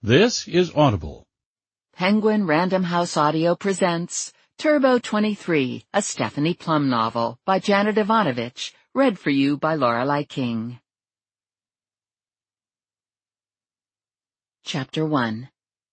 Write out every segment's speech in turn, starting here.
This is Audible. Penguin Random House Audio presents Turbo 23, a Stephanie Plum novel by Janet Ivanovich, read for you by Lorelei King. Chapter 1.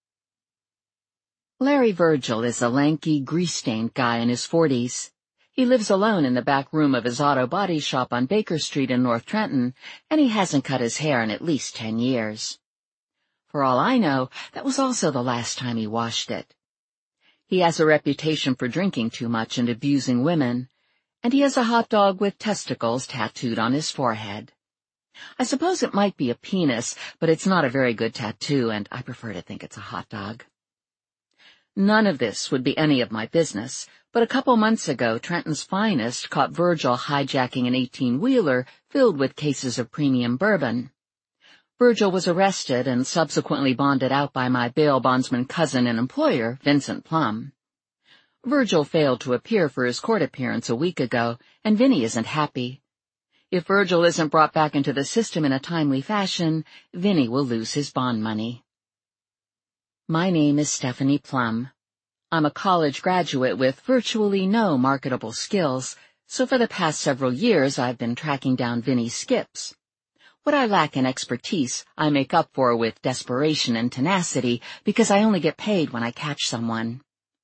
Larry Virgil is a lanky, grease-stained guy in his 40s. He lives alone in the back room of his auto body shop on Baker Street in North Trenton, and he hasn't cut his hair in at least 10 years. For all I know, that was also the last time he washed it. He has a reputation for drinking too much and abusing women, and he has a hot dog with testicles tattooed on his forehead. I suppose it might be a penis, but it's not a very good tattoo, and I prefer to think it's a hot dog. None of this would be any of my business, but a couple months ago Trenton's Finest caught Virgil hijacking an 18-wheeler filled with cases of premium bourbon. Virgil was arrested and subsequently bonded out by my bail bondsman cousin and employer, Vincent Plum. Virgil failed to appear for his court appearance a week ago, and Vinny isn't happy. If Virgil isn't brought back into the system in a timely fashion, Vinny will lose his bond money. My name is Stephanie Plum. I'm a college graduate with virtually no marketable skills, so for the past several years I've been tracking down Vinny's skips. What I lack in expertise, I make up for with desperation and tenacity because I only get paid when I catch someone.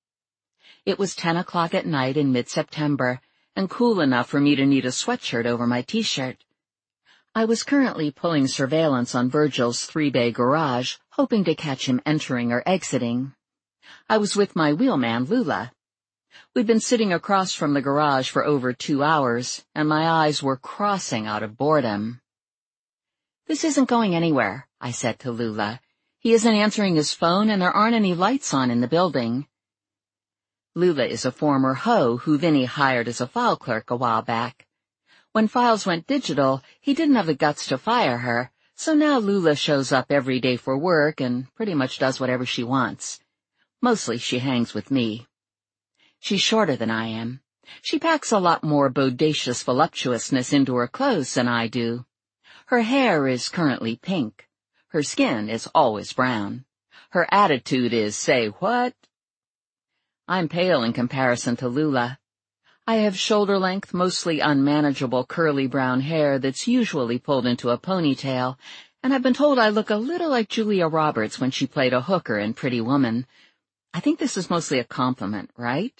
It was 10 o'clock at night in mid-September, and cool enough for me to need a sweatshirt over my t-shirt. I was currently pulling surveillance on Virgil's 3-bay garage, hoping to catch him entering or exiting. I was with my wheelman, Lula. We'd been sitting across from the garage for over 2 hours, and my eyes were crossing out of boredom. "This isn't going anywhere," I said to Lula. "He isn't answering his phone, and there aren't any lights on in the building." Lula is a former hoe who Vinny hired as a file clerk a while back. When files went digital, he didn't have the guts to fire her, so now Lula shows up every day for work and pretty much does whatever she wants. Mostly she hangs with me. She's shorter than I am. She packs a lot more bodacious voluptuousness into her clothes than I do. Her hair is currently pink. Her skin is always brown. Her attitude is, say what? I'm pale in comparison to Lula. I have shoulder-length, mostly unmanageable curly brown hair that's usually pulled into a ponytail, and I've been told I look a little like Julia Roberts when she played a hooker in Pretty Woman. I think this is mostly a compliment, right?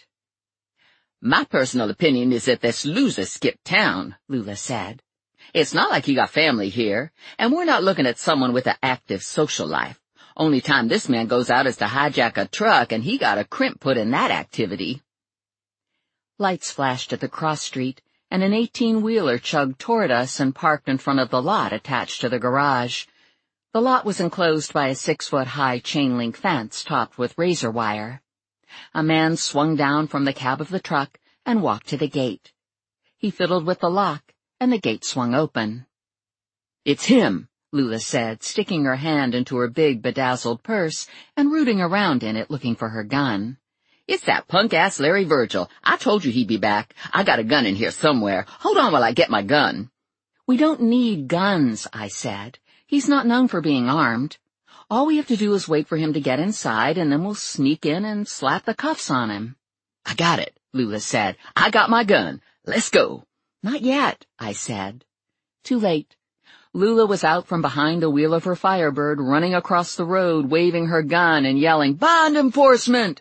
"My personal opinion is that this loser skipped town," Lula said. "It's not like you got family here, and we're not looking at someone with an active social life. Only time this man goes out is to hijack a truck, and he got a crimp put in that activity." Lights flashed at the cross street, and an 18-wheeler chugged toward us and parked in front of the lot attached to the garage. The lot was enclosed by a 6-foot-high chain-link fence topped with razor wire. A man swung down from the cab of the truck and walked to the gate. He fiddled with the lock, and the gate swung open. "It's him," Lula said, sticking her hand into her big, bedazzled purse and rooting around in it looking for her gun. "It's that punk-ass Larry Virgil. I told you he'd be back. I got a gun in here somewhere. Hold on while I get my gun." "We don't need guns," I said. "He's not known for being armed. All we have to do is wait for him to get inside, and then we'll sneak in and slap the cuffs on him." "I got it," Lula said. "I got my gun. Let's go." "Not yet," I said. Too late. Lula was out from behind the wheel of her Firebird, running across the road, waving her gun and yelling, "Bond enforcement!"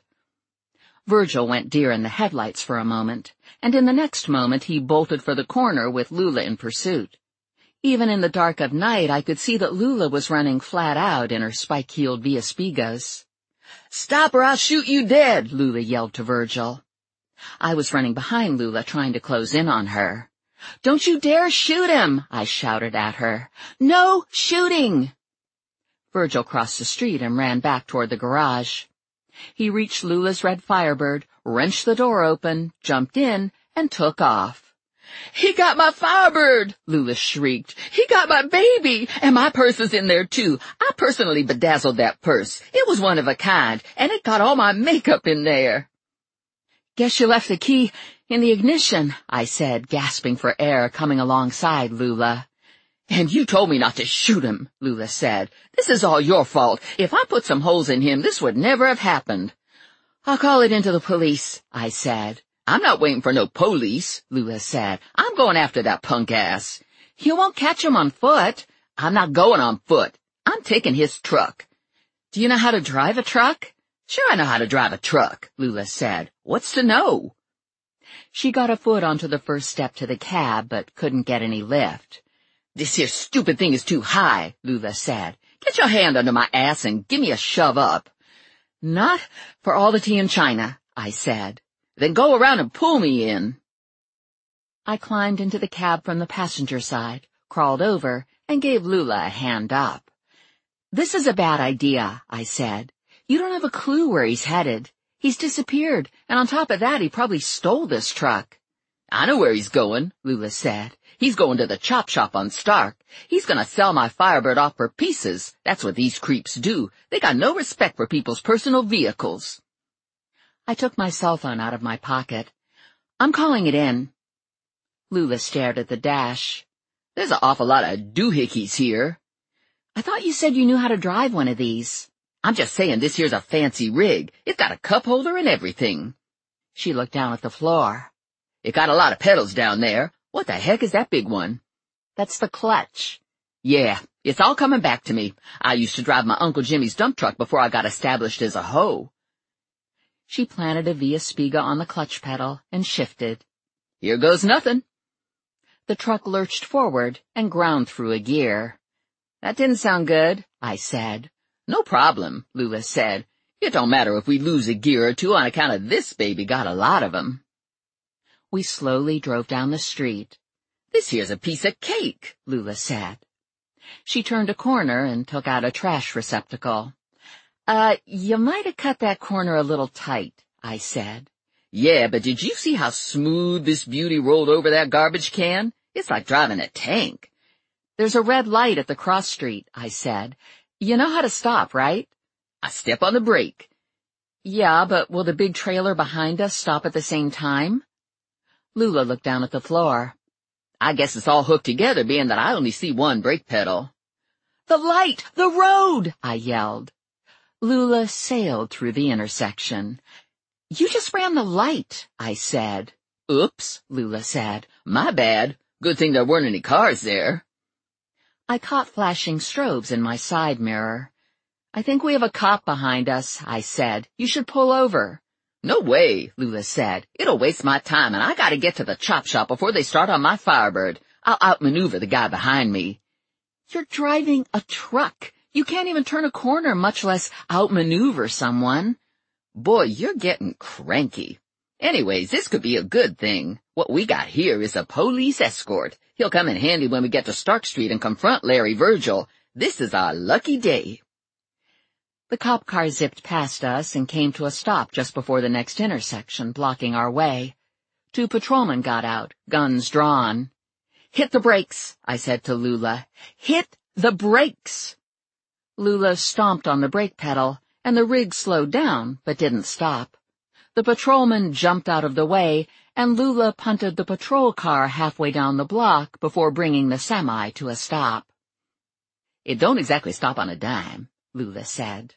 Virgil went deer in the headlights for a moment, and in the next moment he bolted for the corner with Lula in pursuit. Even in the dark of night I could see that Lula was running flat out in her spike-heeled Viaspigos. "Stop or I'll shoot you dead!" Lula yelled to Virgil. I was running behind Lula, trying to close in on her. "Don't you dare shoot him!" I shouted at her. "No shooting!" Virgil crossed the street and ran back toward the garage. He reached Lula's red Firebird, wrenched the door open, jumped in, and took off. "He got my Firebird!" Lula shrieked. "He got my baby! And my purse is in there, too. I personally bedazzled that purse. It was one of a kind, and it got all my makeup in there." "Guess you left the key in the ignition," I said, gasping for air, coming alongside Lula. "And you told me not to shoot him," Lula said. "This is all your fault. If I put some holes in him, this would never have happened." "I'll call it into the police," I said. "I'm not waiting for no police," Lula said. "I'm going after that punk ass." "You won't catch him on foot." "I'm not going on foot. I'm taking his truck." "Do you know how to drive a truck?" "Sure I know how to drive a truck," Lula said. "What's to know?" She got a foot onto the first step to the cab, but couldn't get any lift. "This here stupid thing is too high," Lula said. "Get your hand under my ass and give me a shove up." "Not for all the tea in China," I said. "Then go around and pull me in." I climbed into the cab from the passenger side, crawled over, and gave Lula a hand up. "This is a bad idea," I said. "You don't have a clue where he's headed. He's disappeared, and on top of that he probably stole this truck." "I know where he's going," Lula said. "He's going to the chop shop on Stark. He's going to sell my Firebird off for pieces. That's what these creeps do. They got no respect for people's personal vehicles." I took my cell phone out of my pocket. "I'm calling it in." Lula stared at the dash. "There's an awful lot of doohickeys here." "I thought you said you knew how to drive one of these." "I'm just saying this here's a fancy rig. It's got a cup holder and everything." She looked down at the floor. "It got a lot of pedals down there. What the heck is that big one?" "That's the clutch." "Yeah, it's all coming back to me. I used to drive my Uncle Jimmy's dump truck before I got established as a hoe." She planted a Via Spiga on the clutch pedal and shifted. "Here goes nothing." The truck lurched forward and ground through a gear. "That didn't sound good," I said. "No problem," Lula said. "It don't matter if we lose a gear or two on account of this baby got a lot of 'em." We slowly drove down the street. "This here's a piece of cake," Lula said. She turned a corner and took out a trash receptacle. You might have cut that corner a little tight," I said. "Yeah, but did you see how smooth this beauty rolled over that garbage can? It's like driving a tank." "There's a red light at the cross street," I said. "You know how to stop, right?" "I step on the brake." "Yeah, but will the big trailer behind us stop at the same time?" Lula looked down at the floor. "I guess it's all hooked together, being that I only see one brake pedal." "The light! The road!" I yelled. Lula sailed through the intersection. "You just ran the light," I said. "Oops," Lula said. "My bad. Good thing there weren't any cars there." I caught flashing strobes in my side mirror. "I think we have a cop behind us," I said. "You should pull over." "No way," Lula said. "It'll waste my time, and I gotta get to the chop shop before they start on my Firebird. I'll outmaneuver the guy behind me." "You're driving a truck. You can't even turn a corner, much less outmaneuver someone." "Boy, you're getting cranky. Anyways, this could be a good thing. What we got here is a police escort. He'll come in handy when we get to Stark Street and confront Larry Virgil. This is our lucky day." The cop car zipped past us and came to a stop just before the next intersection, blocking our way. 2 patrolmen got out, guns drawn. "Hit the brakes," I said to Lula. "Hit the brakes." Lula stomped on the brake pedal, and the rig slowed down but didn't stop. The patrolman jumped out of the way, and Lula punted the patrol car halfway down the block before bringing the semi to a stop. "It don't exactly stop on a dime," Lula said.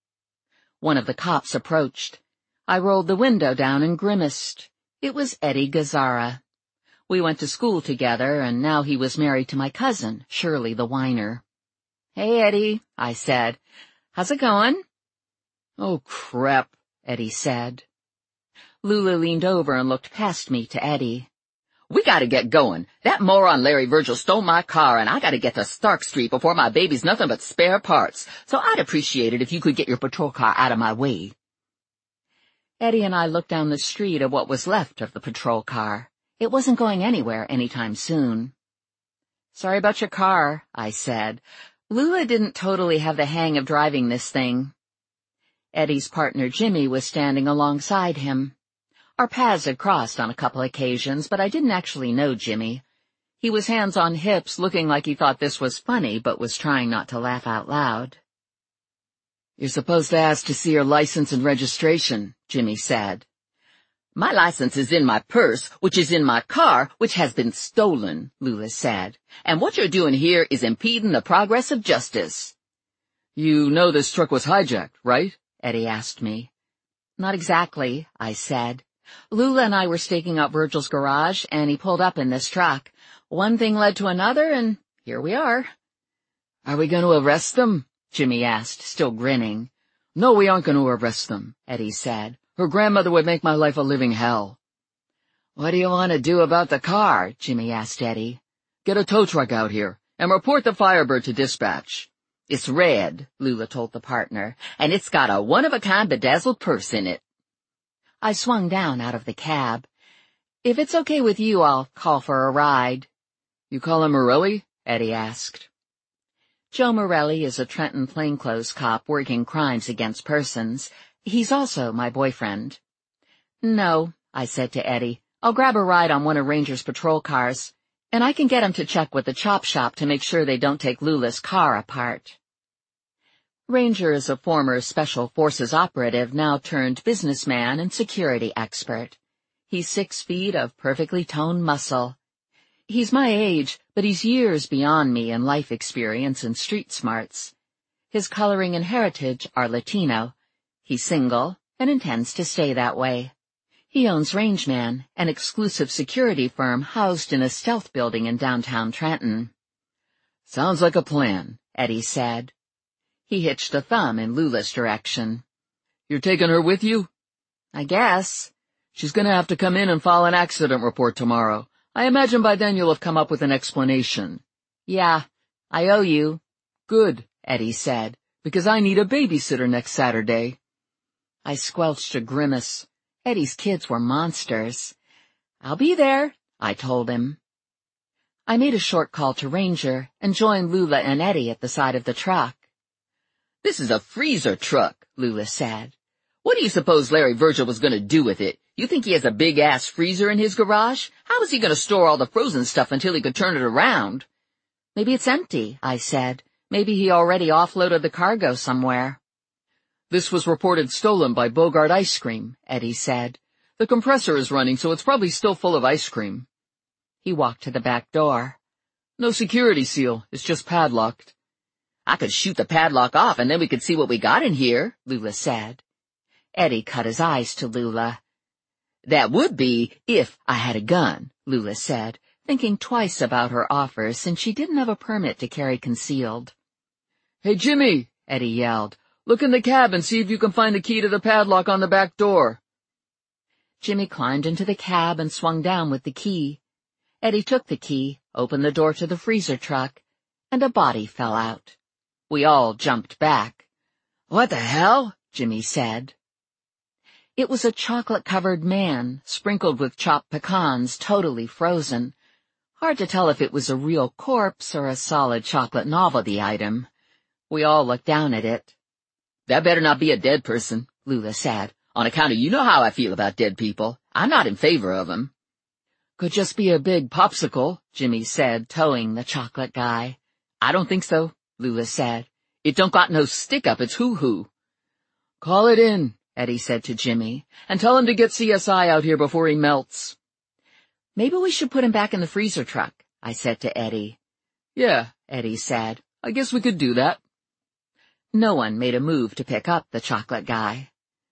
One of the cops approached. I rolled the window down and grimaced. It was Eddie Gazzara. We went to school together, and now he was married to my cousin, Shirley the whiner. "Hey, Eddie," I said. "How's it going?" "Oh, crap," Eddie said. Lula leaned over and looked past me to Eddie. "We gotta get going. That moron Larry Virgil stole my car, and I gotta get to Stark Street before my baby's nothing but spare parts, so I'd appreciate it if you could get your patrol car out of my way." Eddie and I looked down the street at what was left of the patrol car. It wasn't going anywhere anytime soon. "Sorry about your car," I said. "Lula didn't totally have the hang of driving this thing." Eddie's partner Jimmy was standing alongside him. Our paths had crossed on a couple occasions, but I didn't actually know Jimmy. He was hands on hips, looking like he thought this was funny, but was trying not to laugh out loud. "You're supposed to ask to see your license and registration," Jimmy said. My license is in my purse, which is in my car, which has been stolen, Lula said. And what you're doing here is impeding the progress of justice. You know this truck was hijacked, right? Eddie asked me. Not exactly, I said. Lula and I were staking out Virgil's garage, and he pulled up in this truck. One thing led to another, and here we are. Are we going to arrest them? Jimmy asked, still grinning. No, we aren't going to arrest them, Eddie said. Her grandmother would make my life a living hell. What do you want to do about the car? Jimmy asked Eddie. Get a tow truck out here, and report the Firebird to dispatch. It's red, Lula told the partner, and it's got a one-of-a-kind bedazzled purse in it. I swung down out of the cab. If it's okay with you, I'll call for a ride. You call him Morelli? Eddie asked. Joe Morelli is a Trenton plainclothes cop working crimes against persons. He's also my boyfriend. No, I said to Eddie. I'll grab a ride on one of Ranger's patrol cars, and I can get him to check with the chop shop to make sure they don't take Lula's car apart. Ranger is a former Special Forces operative now turned businessman and security expert. He's 6 feet of perfectly toned muscle. He's my age, but he's years beyond me in life experience and street smarts. His coloring and heritage are Latino. He's single and intends to stay that way. He owns Rangeman, an exclusive security firm housed in a stealth building in downtown Trenton. Sounds like a plan, Eddie said. He hitched a thumb in Lula's direction. You're taking her with you? I guess. She's going to have to come in and file an accident report tomorrow. I imagine by then you'll have come up with an explanation. Yeah, I owe you. Good, Eddie said, because I need a babysitter next Saturday. I squelched a grimace. Eddie's kids were monsters. I'll be there, I told him. I made a short call to Ranger and joined Lula and Eddie at the side of the truck. This is a freezer truck, Lula said. What do you suppose Larry Virgil was going to do with it? You think he has a big-ass freezer in his garage? How is he going to store all the frozen stuff until he could turn it around? Maybe it's empty, I said. Maybe he already offloaded the cargo somewhere. This was reported stolen by Bogart Ice Cream, Eddie said. The compressor is running, so it's probably still full of ice cream. He walked to the back door. No security seal, it's just padlocked. I could shoot the padlock off and then we could see what we got in here, Lula said. Eddie cut his eyes to Lula. That would be if I had a gun, Lula said, thinking twice about her offer since she didn't have a permit to carry concealed. Hey, Jimmy, Eddie yelled. Look in the cab and see if you can find the key to the padlock on the back door. Jimmy climbed into the cab and swung down with the key. Eddie took the key, opened the door to the freezer truck, and a body fell out. We all jumped back. What the hell? Jimmy said. It was a chocolate-covered man, sprinkled with chopped pecans, totally frozen. Hard to tell if it was a real corpse or a solid chocolate novelty item. We all looked down at it. That better not be a dead person, Lula said, on account of you know how I feel about dead people. I'm not in favor of them. Could just be a big popsicle, Jimmy said, towing the chocolate guy. I don't think so, Lula said. It don't got no stick up its hoo-hoo. Call it in, Eddie said to Jimmy, and tell him to get CSI out here before he melts. Maybe we should put him back in the freezer truck, I said to Eddie. Yeah, Eddie said. I guess we could do that. No one made a move to pick up the chocolate guy.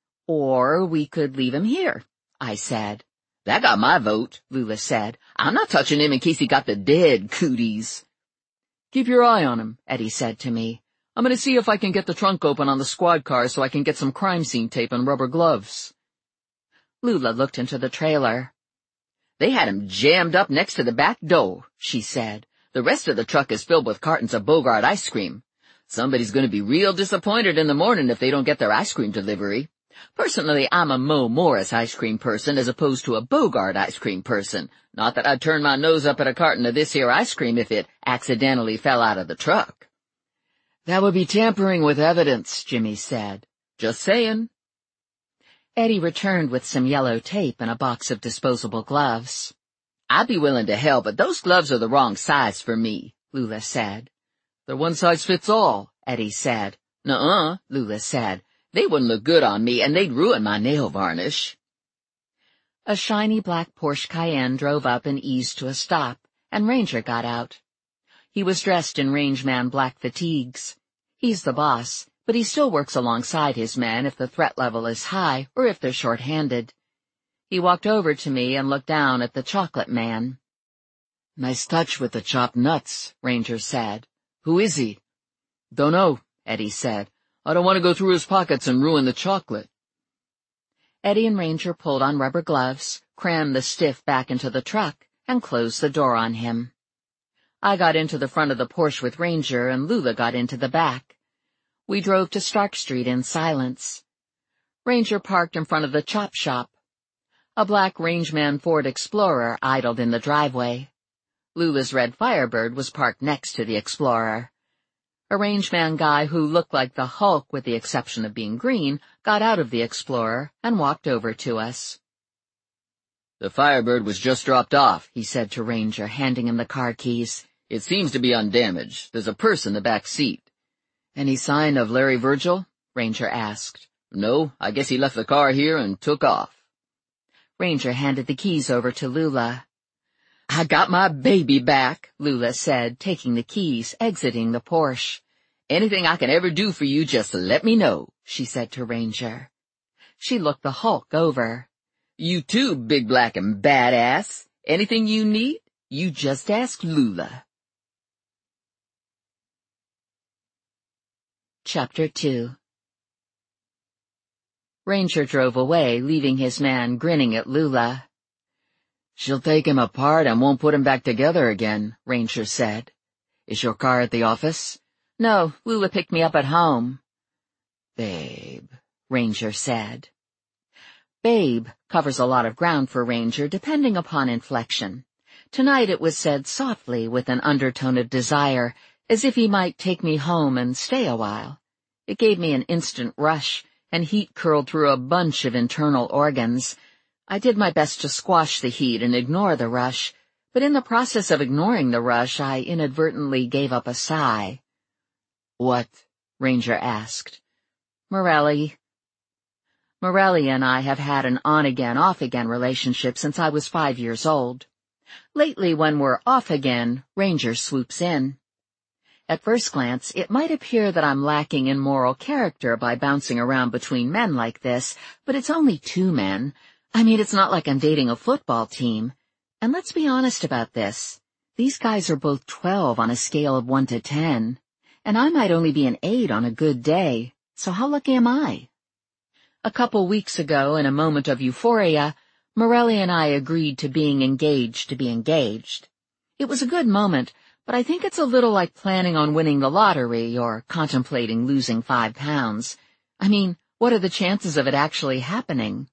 Or we could leave him here, I said. That got my vote, Lula said. I'm not touching him in case he got the dead cooties. Keep your eye on him, Eddie said to me. I'm going to see if I can get the trunk open on the squad car so I can get some crime scene tape and rubber gloves. Lula looked into the trailer. They had him jammed up next to the back door, she said. The rest of the truck is filled with cartons of Bogart ice cream. Somebody's going to be real disappointed in the morning if they don't get their ice cream delivery. Personally, I'm a Mo Morris ice cream person as opposed to a Bogart ice cream person. Not that I'd turn my nose up at a carton of this here ice cream if it accidentally fell out of the truck. That would be tampering with evidence, Jimmy said. Just saying. Eddie returned with some yellow tape and a box of disposable gloves. I'd be willing to help, but those gloves are the wrong size for me, Lula said. They're one size fits all, Eddie said. Nuh-uh, Lula said. They wouldn't look good on me, and they'd ruin my nail varnish. A shiny black Porsche Cayenne drove up and eased to a stop, and Ranger got out. He was dressed in rangeman black fatigues. He's the boss, but he still works alongside his men if the threat level is high or if they're short-handed. He walked over to me and looked down at the chocolate man. "Nice touch with the chopped nuts," Ranger said. "Who is he?" "Dunno," Eddie said. "I don't want to go through his pockets and ruin the chocolate." Eddie and Ranger pulled on rubber gloves, crammed the stiff back into the truck, and closed the door on him. I got into the front of the Porsche with Ranger, and Lula got into the back. We drove to Stark Street in silence. Ranger parked in front of the chop shop. A black Rangeman Ford Explorer idled in the driveway. Lula's red Firebird was parked next to the Explorer. A rangeman guy who looked like the Hulk with the exception of being green got out of the Explorer and walked over to us. "The Firebird was just dropped off," he said to Ranger, handing him the car keys. "It seems to be undamaged. There's a purse in the back seat." "Any sign of Larry Virgil?" Ranger asked. "No, I guess he left the car here and took off." Ranger handed the keys over to Lula. "I got my baby back," Lula said, taking the keys, exiting the Porsche. "Anything I can ever do for you, just let me know," she said to Ranger. She looked the Hulk over. "You too, big black and badass. Anything you need, you just ask Lula." Chapter 2. Ranger drove away, leaving his man grinning at Lula. "She'll take him apart and won't put him back together again," Ranger said. "Is your car at the office?" "No, Lula picked me up at home." "Babe," Ranger said. Babe covers a lot of ground for Ranger, depending upon inflection. Tonight it was said softly with an undertone of desire, as if he might take me home and stay a while. It gave me an instant rush, and heat curled through a bunch of internal organs. I did my best to squash the heat and ignore the rush, but in the process of ignoring the rush, I inadvertently gave up a sigh. "What?" Ranger asked. Morelli. Morelli and I have had an on-again, off-again relationship since I was 5 years old. Lately, when we're off again, Ranger swoops in. At first glance, it might appear that I'm lacking in moral character by bouncing around between men like this, but it's only 2 men. I mean, it's not like I'm dating a football team. And let's be honest about this. These guys are both 12 on a scale of 1 to 10, and I might only be an 8 on a good day, so how lucky am I? A couple weeks ago, in a moment of euphoria, Morelli and I agreed to being engaged to be engaged. It was a good moment, but I think it's a little like planning on winning the lottery or contemplating losing 5 pounds. I mean, what are the chances of it actually happening?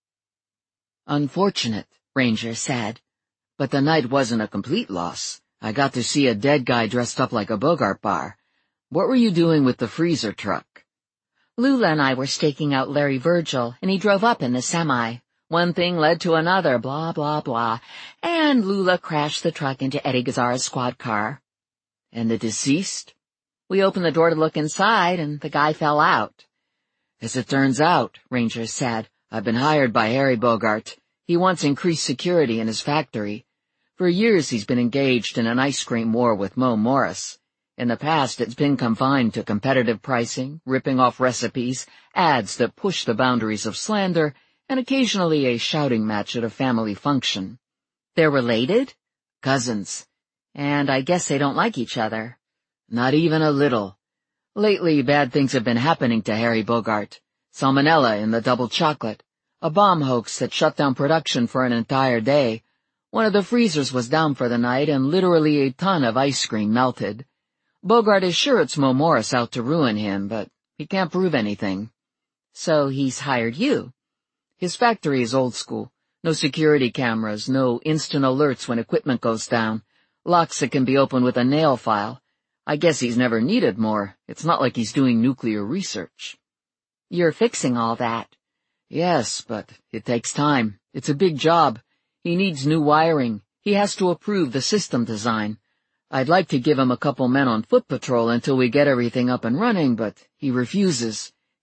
"Unfortunate," Ranger said. "But the night wasn't a complete loss. I got to see a dead guy dressed up like a Bogart bar. What were you doing with the freezer truck?" Lula and I were staking out Larry Virgil, and he drove up in the semi. One thing led to another, blah, blah, blah, and Lula crashed the truck into Eddie Gazzara's squad car. "And the deceased?" We opened the door to look inside, and the guy fell out. "As it turns out," Ranger said, "I've been hired by Harry Bogart. He wants increased security in his factory. For years he's been engaged in an ice cream war with Mo Morris. In the past it's been confined to competitive pricing, ripping off recipes, ads that push the boundaries of slander, and occasionally a shouting match at a family function." "They're related?" "Cousins." "And I guess they don't like each other." "Not even a little. Lately bad things have been happening to Harry Bogart. Salmonella in the double chocolate. A bomb hoax that shut down production for an entire day. One of the freezers was down for the night and literally a ton of ice cream melted. Bogart is sure it's Mo Morris out to ruin him, but he can't prove anything." "So he's hired you?" "His factory is old school. No security cameras, no instant alerts when equipment goes down. Locks that can be opened with a nail file. I guess he's never needed more. It's not like he's doing nuclear research." "You're fixing all that?" "Yes, but it takes time. It's a big job. He needs new wiring. He has to approve the system design. I'd like to give him a couple men on foot patrol until we get everything up and running, but he refuses.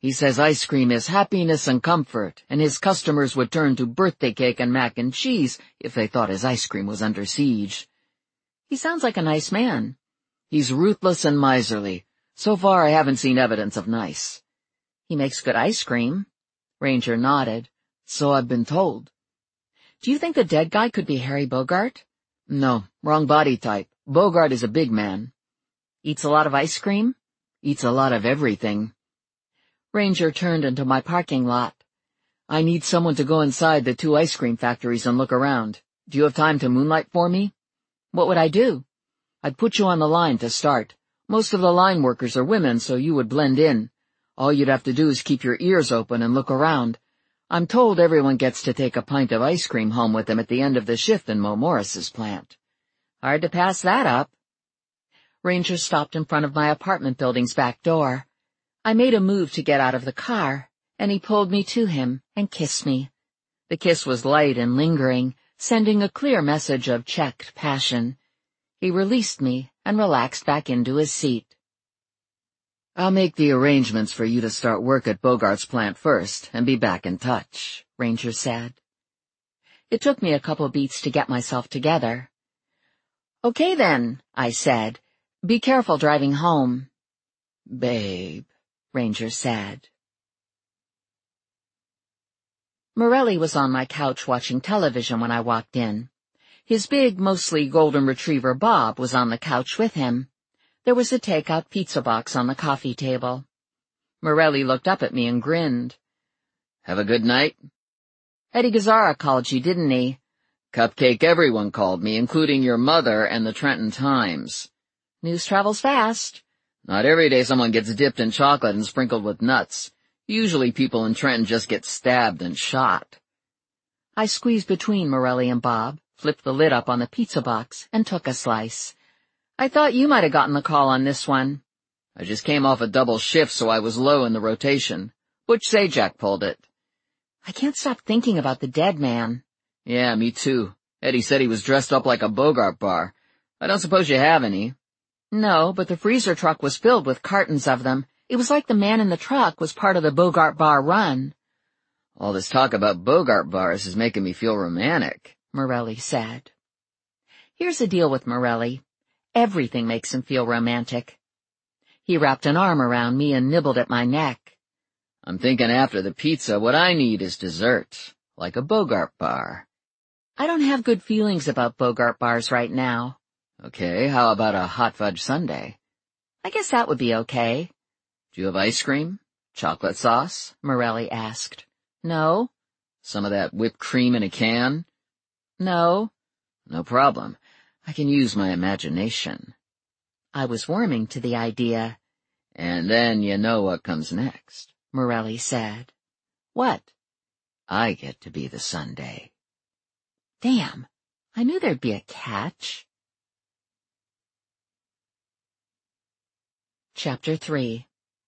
He says ice cream is happiness and comfort, and his customers would turn to birthday cake and mac and cheese if they thought his ice cream was under siege. He sounds like a nice man. He's ruthless and miserly. So far I haven't seen evidence of nice. He makes good ice cream. Ranger nodded. So I've been told. Do you think the dead guy could be Harry Bogart? No, wrong body type. Bogart is a big man. Eats a lot of ice cream? Eats a lot of everything. Ranger turned into my parking lot. I need someone to go inside the 2 ice cream factories and look around. Do you have time to moonlight for me? What would I do? I'd put you on the line to start. Most of the line workers are women, so you would blend in. All you'd have to do is keep your ears open and look around. I'm told everyone gets to take a pint of ice cream home with them at the end of the shift in Mo Morris's plant. Hard to pass that up. Ranger stopped in front of my apartment building's back door. I made a move to get out of the car, and he pulled me to him and kissed me. The kiss was light and lingering, sending a clear message of checked passion. He released me and relaxed back into his seat. I'll make the arrangements for you to start work at Bogart's plant first and be back in touch, Ranger said. It took me a couple beats to get myself together. Okay then, I said. Be careful driving home. Babe, Ranger said. Morelli was on my couch watching television when I walked in. His big, mostly golden retriever Bob was on the couch with him. There was a takeout pizza box on the coffee table. Morelli looked up at me and grinned. Have a good night? Eddie Gazzara called you, didn't he? Cupcake everyone called me, including your mother and the Trenton Times. News travels fast. Not every day someone gets dipped in chocolate and sprinkled with nuts. Usually people in Trenton just get stabbed and shot. I squeezed between Morelli and Bob, flipped the lid up on the pizza box, and took a slice. I thought you might have gotten the call on this one. I just came off a double shift, so I was low in the rotation. Butch Zajac pulled it. I can't stop thinking about the dead man. Yeah, me too. Eddie said he was dressed up like a Bogart bar. I don't suppose you have any. No, but the freezer truck was filled with cartons of them. It was like the man in the truck was part of the Bogart bar run. All this talk about Bogart bars is making me feel romantic, Morelli said. Here's the deal with Morelli. Everything makes him feel romantic. He wrapped an arm around me and nibbled at my neck. I'm thinking after the pizza, what I need is dessert, like a Bogart bar. I don't have good feelings about Bogart bars right now. Okay, how about a hot fudge sundae? I guess that would be okay. Do you have ice cream? Chocolate sauce? Morelli asked. No. Some of that whipped cream in a can? No. No problem. I can use my imagination. I was warming to the idea. And then you know what comes next, Morelli said. What? I get to be the sundae. Damn, I knew there'd be a catch. Chapter 3.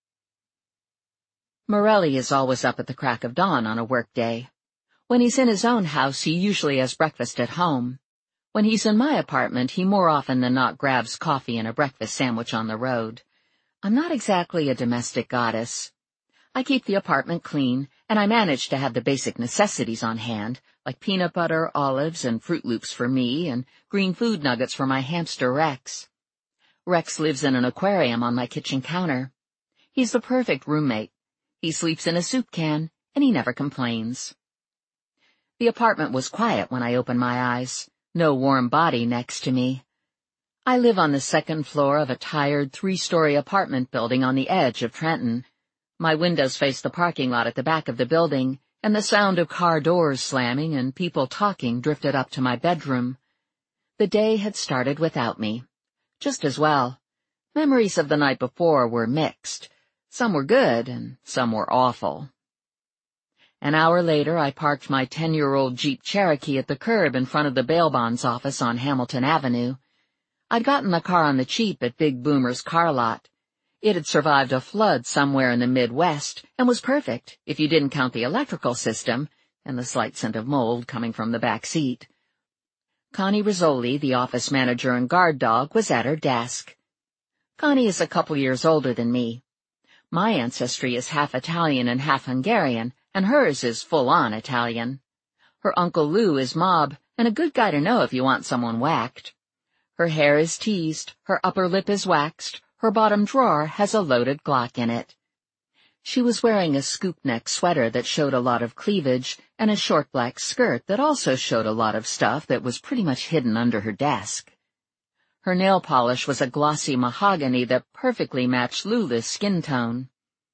Morelli is always up at the crack of dawn on a workday. When he's in his own house, he usually has breakfast at home. When he's in my apartment, he more often than not grabs coffee and a breakfast sandwich on the road. I'm not exactly a domestic goddess. I keep the apartment clean, and I manage to have the basic necessities on hand, like peanut butter, olives, and Fruit Loops for me, and green food nuggets for my hamster Rex. Rex lives in an aquarium on my kitchen counter. He's the perfect roommate. He sleeps in a soup can, and he never complains. The apartment was quiet when I opened my eyes. No warm body next to me. I live on the second floor of a tired 3-story apartment building on the edge of Trenton. My windows face the parking lot at the back of the building, and the sound of car doors slamming and people talking drifted up to my bedroom. The day had started without me. Just as well. Memories of the night before were mixed. Some were good, and some were awful. An hour later, I parked my 10-year-old Jeep Cherokee at the curb in front of the bail bonds office on Hamilton Avenue. I'd gotten the car on the cheap at Big Boomer's car lot. It had survived a flood somewhere in the Midwest and was perfect if you didn't count the electrical system and the slight scent of mold coming from the back seat. Connie Rizzoli, the office manager and guard dog, was at her desk. Connie is a couple years older than me. My ancestry is half Italian and half Hungarian, and hers is full-on Italian. Her Uncle Lou is mob, and a good guy to know if you want someone whacked. Her hair is teased, her upper lip is waxed, her bottom drawer has a loaded Glock in it. She was wearing a scoop-neck sweater that showed a lot of cleavage, and a short black skirt that also showed a lot of stuff that was pretty much hidden under her desk. Her nail polish was a glossy mahogany that perfectly matched Lula's skin tone.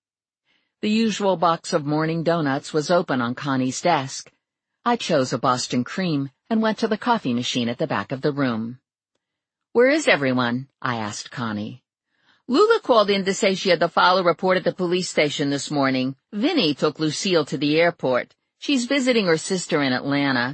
The usual box of morning donuts was open on Connie's desk. I chose a Boston cream and went to the coffee machine at the back of the room. "Where is everyone?" I asked Connie. "Lula called in to say she had the file a report at the police station this morning. Vinny took Lucille to the airport. She's visiting her sister in Atlanta."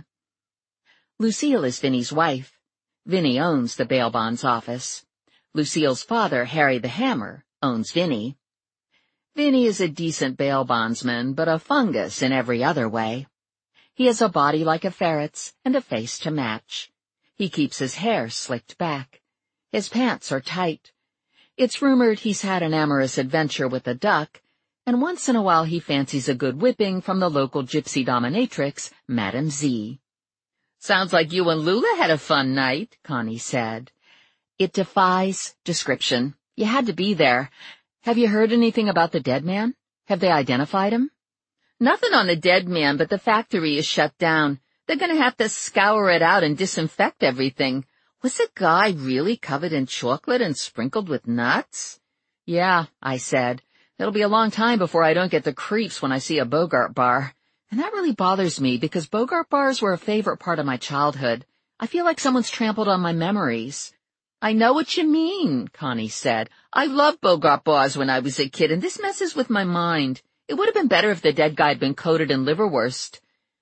Lucille is Vinny's wife. Vinny owns the bail bonds office. Lucille's father, Harry the Hammer, owns Vinny. Vinny is a decent bail bondsman, but a fungus in every other way. He has a body like a ferret's and a face to match. He keeps his hair slicked back. His pants are tight. It's rumored he's had an amorous adventure with a duck, and once in a while he fancies a good whipping from the local gypsy dominatrix, Madame Z. "Sounds like you and Lula had a fun night," Connie said. "It defies description. You had to be there. Have you heard anything about the dead man? Have they identified him?" "Nothing on the dead man, but the factory is shut down. They're going to have to scour it out and disinfect everything. Was the guy really covered in chocolate and sprinkled with nuts?" "Yeah," I said. "It'll be a long time before I don't get the creeps when I see a Bogart bar. And that really bothers me because Bogart bars were a favorite part of my childhood. I feel like someone's trampled on my memories." "I know what you mean," Connie said. "I loved Bogart bars when I was a kid, and this messes with my mind. It would have been better if the dead guy had been coated in liverwurst."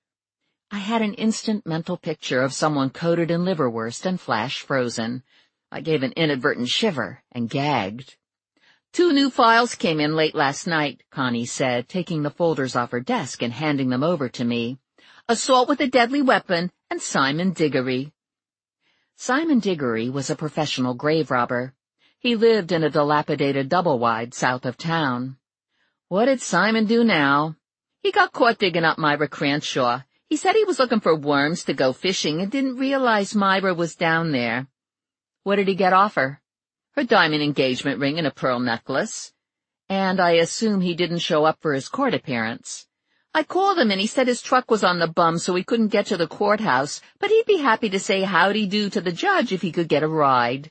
I had an instant mental picture of someone coated in liverwurst and flash frozen. I gave an inadvertent shiver and gagged. "2 new files came in late last night," Connie said, taking the folders off her desk and handing them over to me. "Assault with a deadly weapon and Simon Diggory." Simon Diggory was a professional grave robber. He lived in a dilapidated double-wide south of town. What did Simon do now? "He got caught digging up Myra Cranshaw. He said he was looking for worms to go fishing and didn't realize Myra was down there." "What did he get off her?" "Her diamond engagement ring and a pearl necklace." "And I assume he didn't show up for his court appearance." "I called him and he said his truck was on the bum so he couldn't get to the courthouse, but he'd be happy to say howdy-do to the judge if he could get a ride."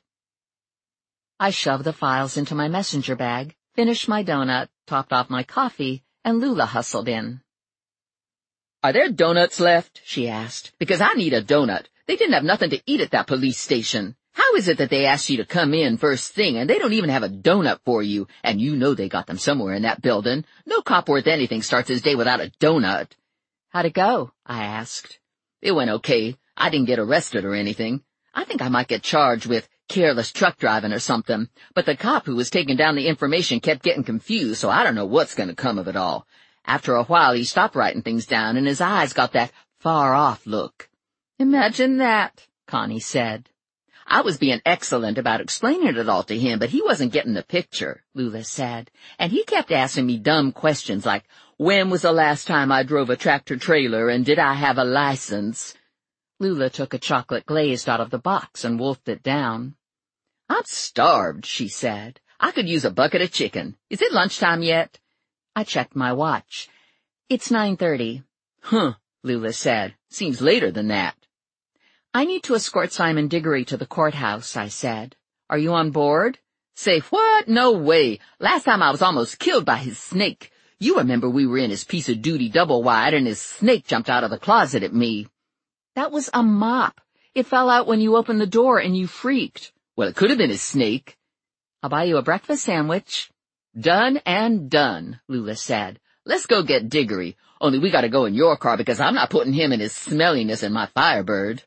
I shoved the files into my messenger bag, finished my donut, topped off my coffee, and Lula hustled in. "Are there donuts left?" she asked. "Because I need a donut. They didn't have nothing to eat at that police station. How is it that they asked you to come in first thing and they don't even have a donut for you, and you know they got them somewhere in that building? No cop worth anything starts his day without a donut." "How'd it go?" I asked. "It went okay. I didn't get arrested or anything. I think I might get charged with careless truck driving or something, but the cop who was taking down the information kept getting confused, so I don't know what's going to come of it all. After a while, he stopped writing things down, and his eyes got that far-off look." "Imagine that," Connie said. "I was being excellent about explaining it all to him, but he wasn't getting the picture," Lula said, "and he kept asking me dumb questions like, when was the last time I drove a tractor-trailer and did I have a license?" Lula took a chocolate glazed out of the box and wolfed it down. "I'm starved," she said. "I could use a bucket of chicken. Is it lunchtime yet?" I checked my watch. "It's 9:30. "Huh," Lula said. "Seems later than that." "I need to escort Simon Diggory to the courthouse," I said. "Are you on board?" "Say what? No way. Last time I was almost killed by his snake. You remember we were in his piece of duty double-wide and his snake jumped out of the closet at me." "That was a mop. It fell out when you opened the door and you freaked." "Well, it could have been his snake." "I'll buy you a breakfast sandwich." "Done and done," Lula said. "Let's go get Diggory. Only we gotta go in your car because I'm not putting him and his smelliness in my Firebird."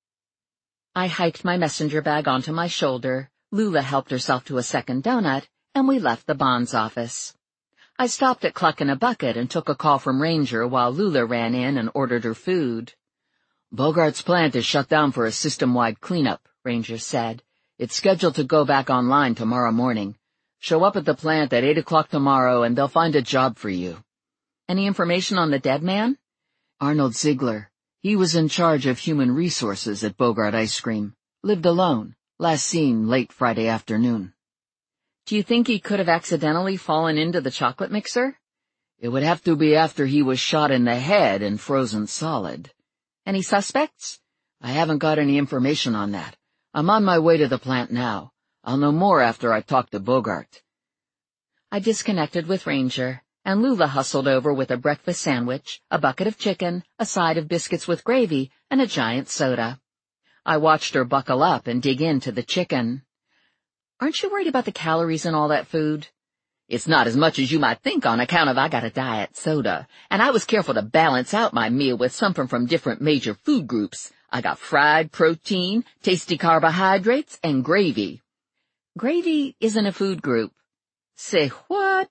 I hiked my messenger bag onto my shoulder, Lula helped herself to a second donut, and we left the bonds office. I stopped at Cluck in a Bucket and took a call from Ranger while Lula ran in and ordered her food. "Bogart's plant is shut down for a system-wide cleanup," Ranger said. "It's scheduled to go back online tomorrow morning. Show up at the plant at 8 o'clock tomorrow and they'll find a job for you. Any information on the dead man? Arnold Ziegler. He was in charge of human resources at Bogart Ice Cream. Lived alone. Last seen late Friday afternoon. Do you think he could have accidentally fallen into the chocolate mixer? It would have to be after he was shot in the head and frozen solid. Any suspects? I haven't got any information on that. I'm on my way to the plant now. I'll know more after I talk to Bogart. I disconnected with Ranger, and Lula hustled over with a breakfast sandwich, a bucket of chicken, a side of biscuits with gravy, and a giant soda. I watched her buckle up and dig into the chicken. Aren't you worried about the calories in all that food? It's not as much as you might think on account of I got a diet soda, and I was careful to balance out my meal with something from different major food groups. I got fried protein, tasty carbohydrates, and gravy. Gravy isn't a food group. Say what?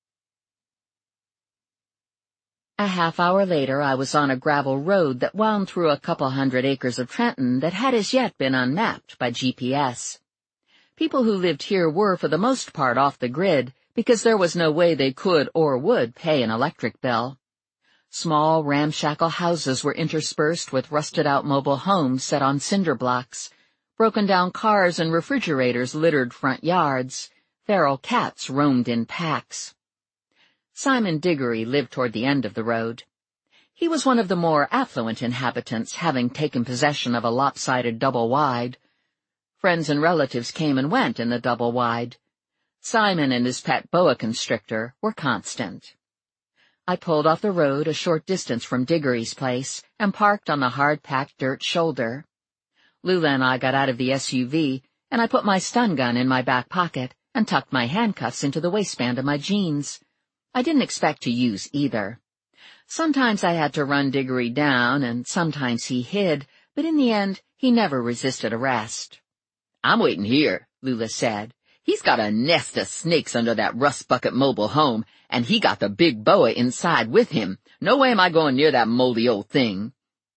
A half hour later, I was on a gravel road that wound through a couple 100 acres of Trenton that had as yet been unmapped by GPS. People who lived here were, for the most part, off the grid because there was no way they could or would pay an electric bill. Small, ramshackle houses were interspersed with rusted-out mobile homes set on cinder blocks. Broken-down cars and refrigerators littered front yards. Feral cats roamed in packs. Simon Diggory lived toward the end of the road. He was one of the more affluent inhabitants, having taken possession of a lopsided double-wide. Friends and relatives came and went in the double-wide. Simon and his pet boa constrictor were constant. I pulled off the road a short distance from Diggory's place and parked on the hard-packed dirt shoulder. Lula and I got out of the SUV, and I put my stun gun in my back pocket and tucked my handcuffs into the waistband of my jeans. I didn't expect to use either. Sometimes I had to run Diggory down, and sometimes he hid, but in the end, he never resisted arrest. I'm waiting here, Lula said. He's got a nest of snakes under that rust bucket mobile home, and he got the big boa inside with him. No way am I going near that moldy old thing.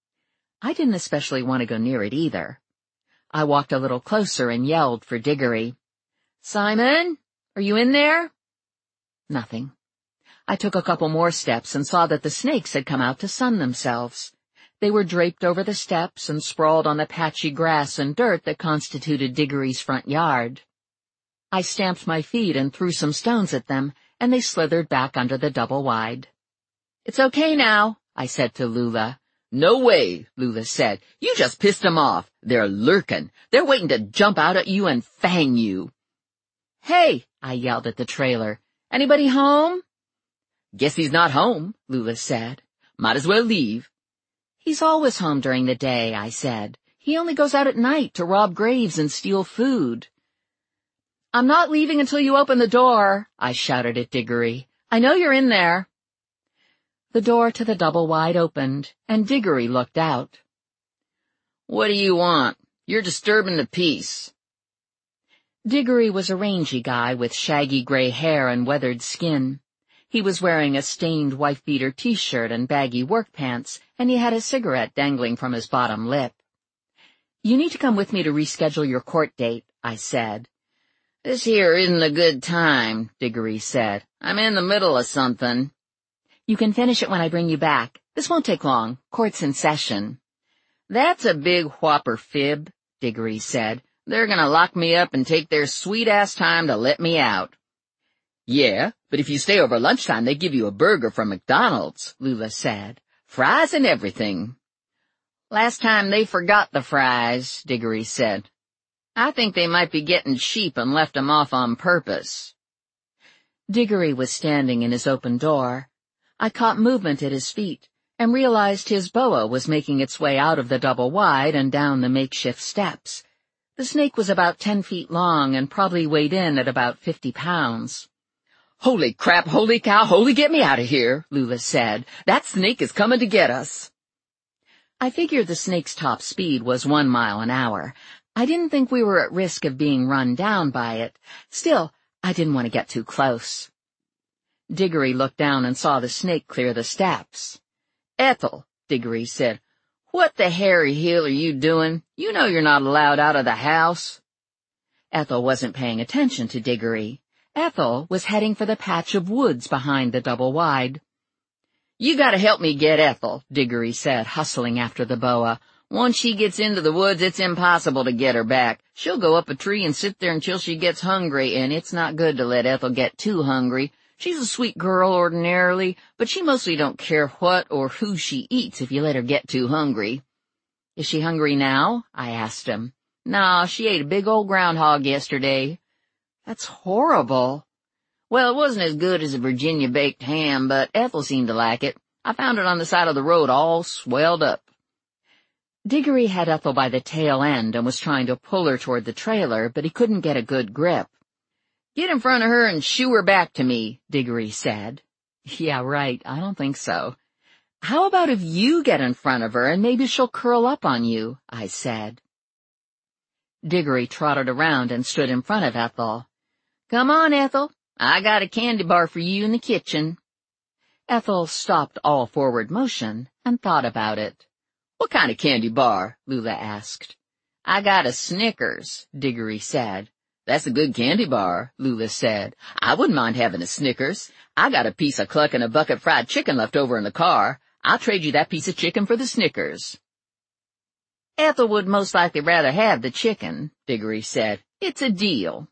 I didn't especially want to go near it either. I walked a little closer and yelled for Diggory. "Simon, are you in there?" Nothing. I took a couple more steps and saw that the snakes had come out to sun themselves. They were draped over the steps and sprawled on the patchy grass and dirt that constituted Diggory's front yard. I stamped my feet and threw some stones at them, and they slithered back under the double-wide. "It's okay now," I said to Lula. "No way," Lula said. "You just pissed them off. They're lurking. They're waiting to jump out at you and fang you." "Hey," I yelled at the trailer. "Anybody home?" "Guess he's not home," Lula said. "Might as well leave." "He's always home during the day," I said. "He only goes out at night to rob graves and steal food." "I'm not leaving until you open the door," I shouted at Diggory. "I know you're in there." The door to the double-wide opened, and Diggory looked out. "What do you want? You're disturbing the peace." Diggory was a rangy guy with shaggy gray hair and weathered skin. He was wearing a stained wife-beater t-shirt and baggy work pants, and he had a cigarette dangling from his bottom lip. "You need to come with me to reschedule your court date," I said. "This here isn't a good time," Diggory said. "I'm in the middle of something." "You can finish it when I bring you back. This won't take long. Court's in session." "That's a big whopper fib," Diggory said. "They're gonna lock me up and take their sweet-ass time to let me out." "Yeah, but if you stay over lunchtime, they give you a burger from McDonald's," Lula said. "Fries and everything." "Last time they forgot the fries," Diggory said. "I think they might be getting cheap and left 'em off on purpose." Diggory was standing in his open door. I caught movement at his feet and realized his boa was making its way out of the double-wide and down the makeshift steps. The snake was about 10 feet long and probably weighed in at about 50 pounds. "Holy crap, holy cow, holy get me out of here," Lula said. "That snake is coming to get us." I figured the snake's top speed was 1 mile an hour. I didn't think we were at risk of being run down by it. Still, I didn't want to get too close. Diggory looked down and saw the snake clear the steps. "Ethel," Diggory said, "what the hairy heel are you doing? You know you're not allowed out of the house." Ethel wasn't paying attention to Diggory. Ethel was heading for the patch of woods behind the double-wide. "You gotta help me get Ethel," Diggory said, hustling after the boa. "Once she gets into the woods, it's impossible to get her back. She'll go up a tree and sit there until she gets hungry, and it's not good to let Ethel get too hungry. She's a sweet girl ordinarily, but she mostly don't care what or who she eats if you let her get too hungry." "Is she hungry now?" I asked him. "Nah, she ate a big old groundhog yesterday." "That's horrible." "Well, it wasn't as good as a Virginia baked ham, but Ethel seemed to like it. I found it on the side of the road all swelled up." Diggory had Ethel by the tail end and was trying to pull her toward the trailer, but he couldn't get a good grip. "Get in front of her and shoo her back to me," Diggory said. "Yeah, right. I don't think so." "How about if you get in front of her and maybe she'll curl up on you?" I said. Diggory trotted around and stood in front of Ethel. "Come on, Ethel. I got a candy bar for you in the kitchen." Ethel stopped all forward motion and thought about it. "What kind of candy bar?" Lula asked. "I got a Snickers," Diggory said. "That's a good candy bar," Lula said. "I wouldn't mind having a Snickers. I got a piece of cluck and a bucket fried chicken left over in the car. I'll trade you that piece of chicken for the Snickers." "Ethel would most likely rather have the chicken," Diggory said. "It's a deal."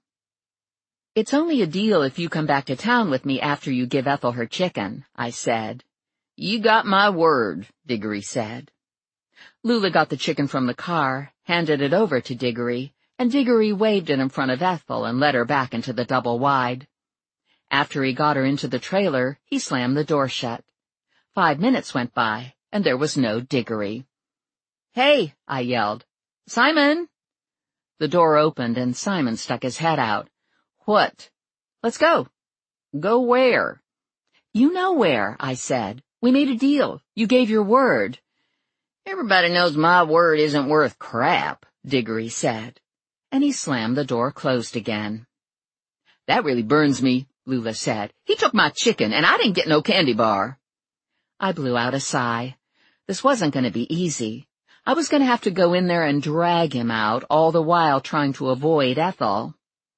"It's only a deal if you come back to town with me after you give Ethel her chicken," I said. "You got my word," Diggory said. Lula got the chicken from the car, handed it over to Diggory, and Diggory waved it in front of Ethel and led her back into the double-wide. After he got her into the trailer, he slammed the door shut. 5 minutes went by, and there was no Diggory. "Hey," I yelled. "Simon!" The door opened, and Simon stuck his head out. "What?" "Let's go." "Go where?" "You know where," I said. "We made a deal. You gave your word." "Everybody knows my word isn't worth crap," Diggory said. And he slammed the door closed again. "That really burns me," Lula said. "He took my chicken, and I didn't get no candy bar." I blew out a sigh. This wasn't going to be easy. I was going to have to go in there and drag him out, all the while trying to avoid Ethel.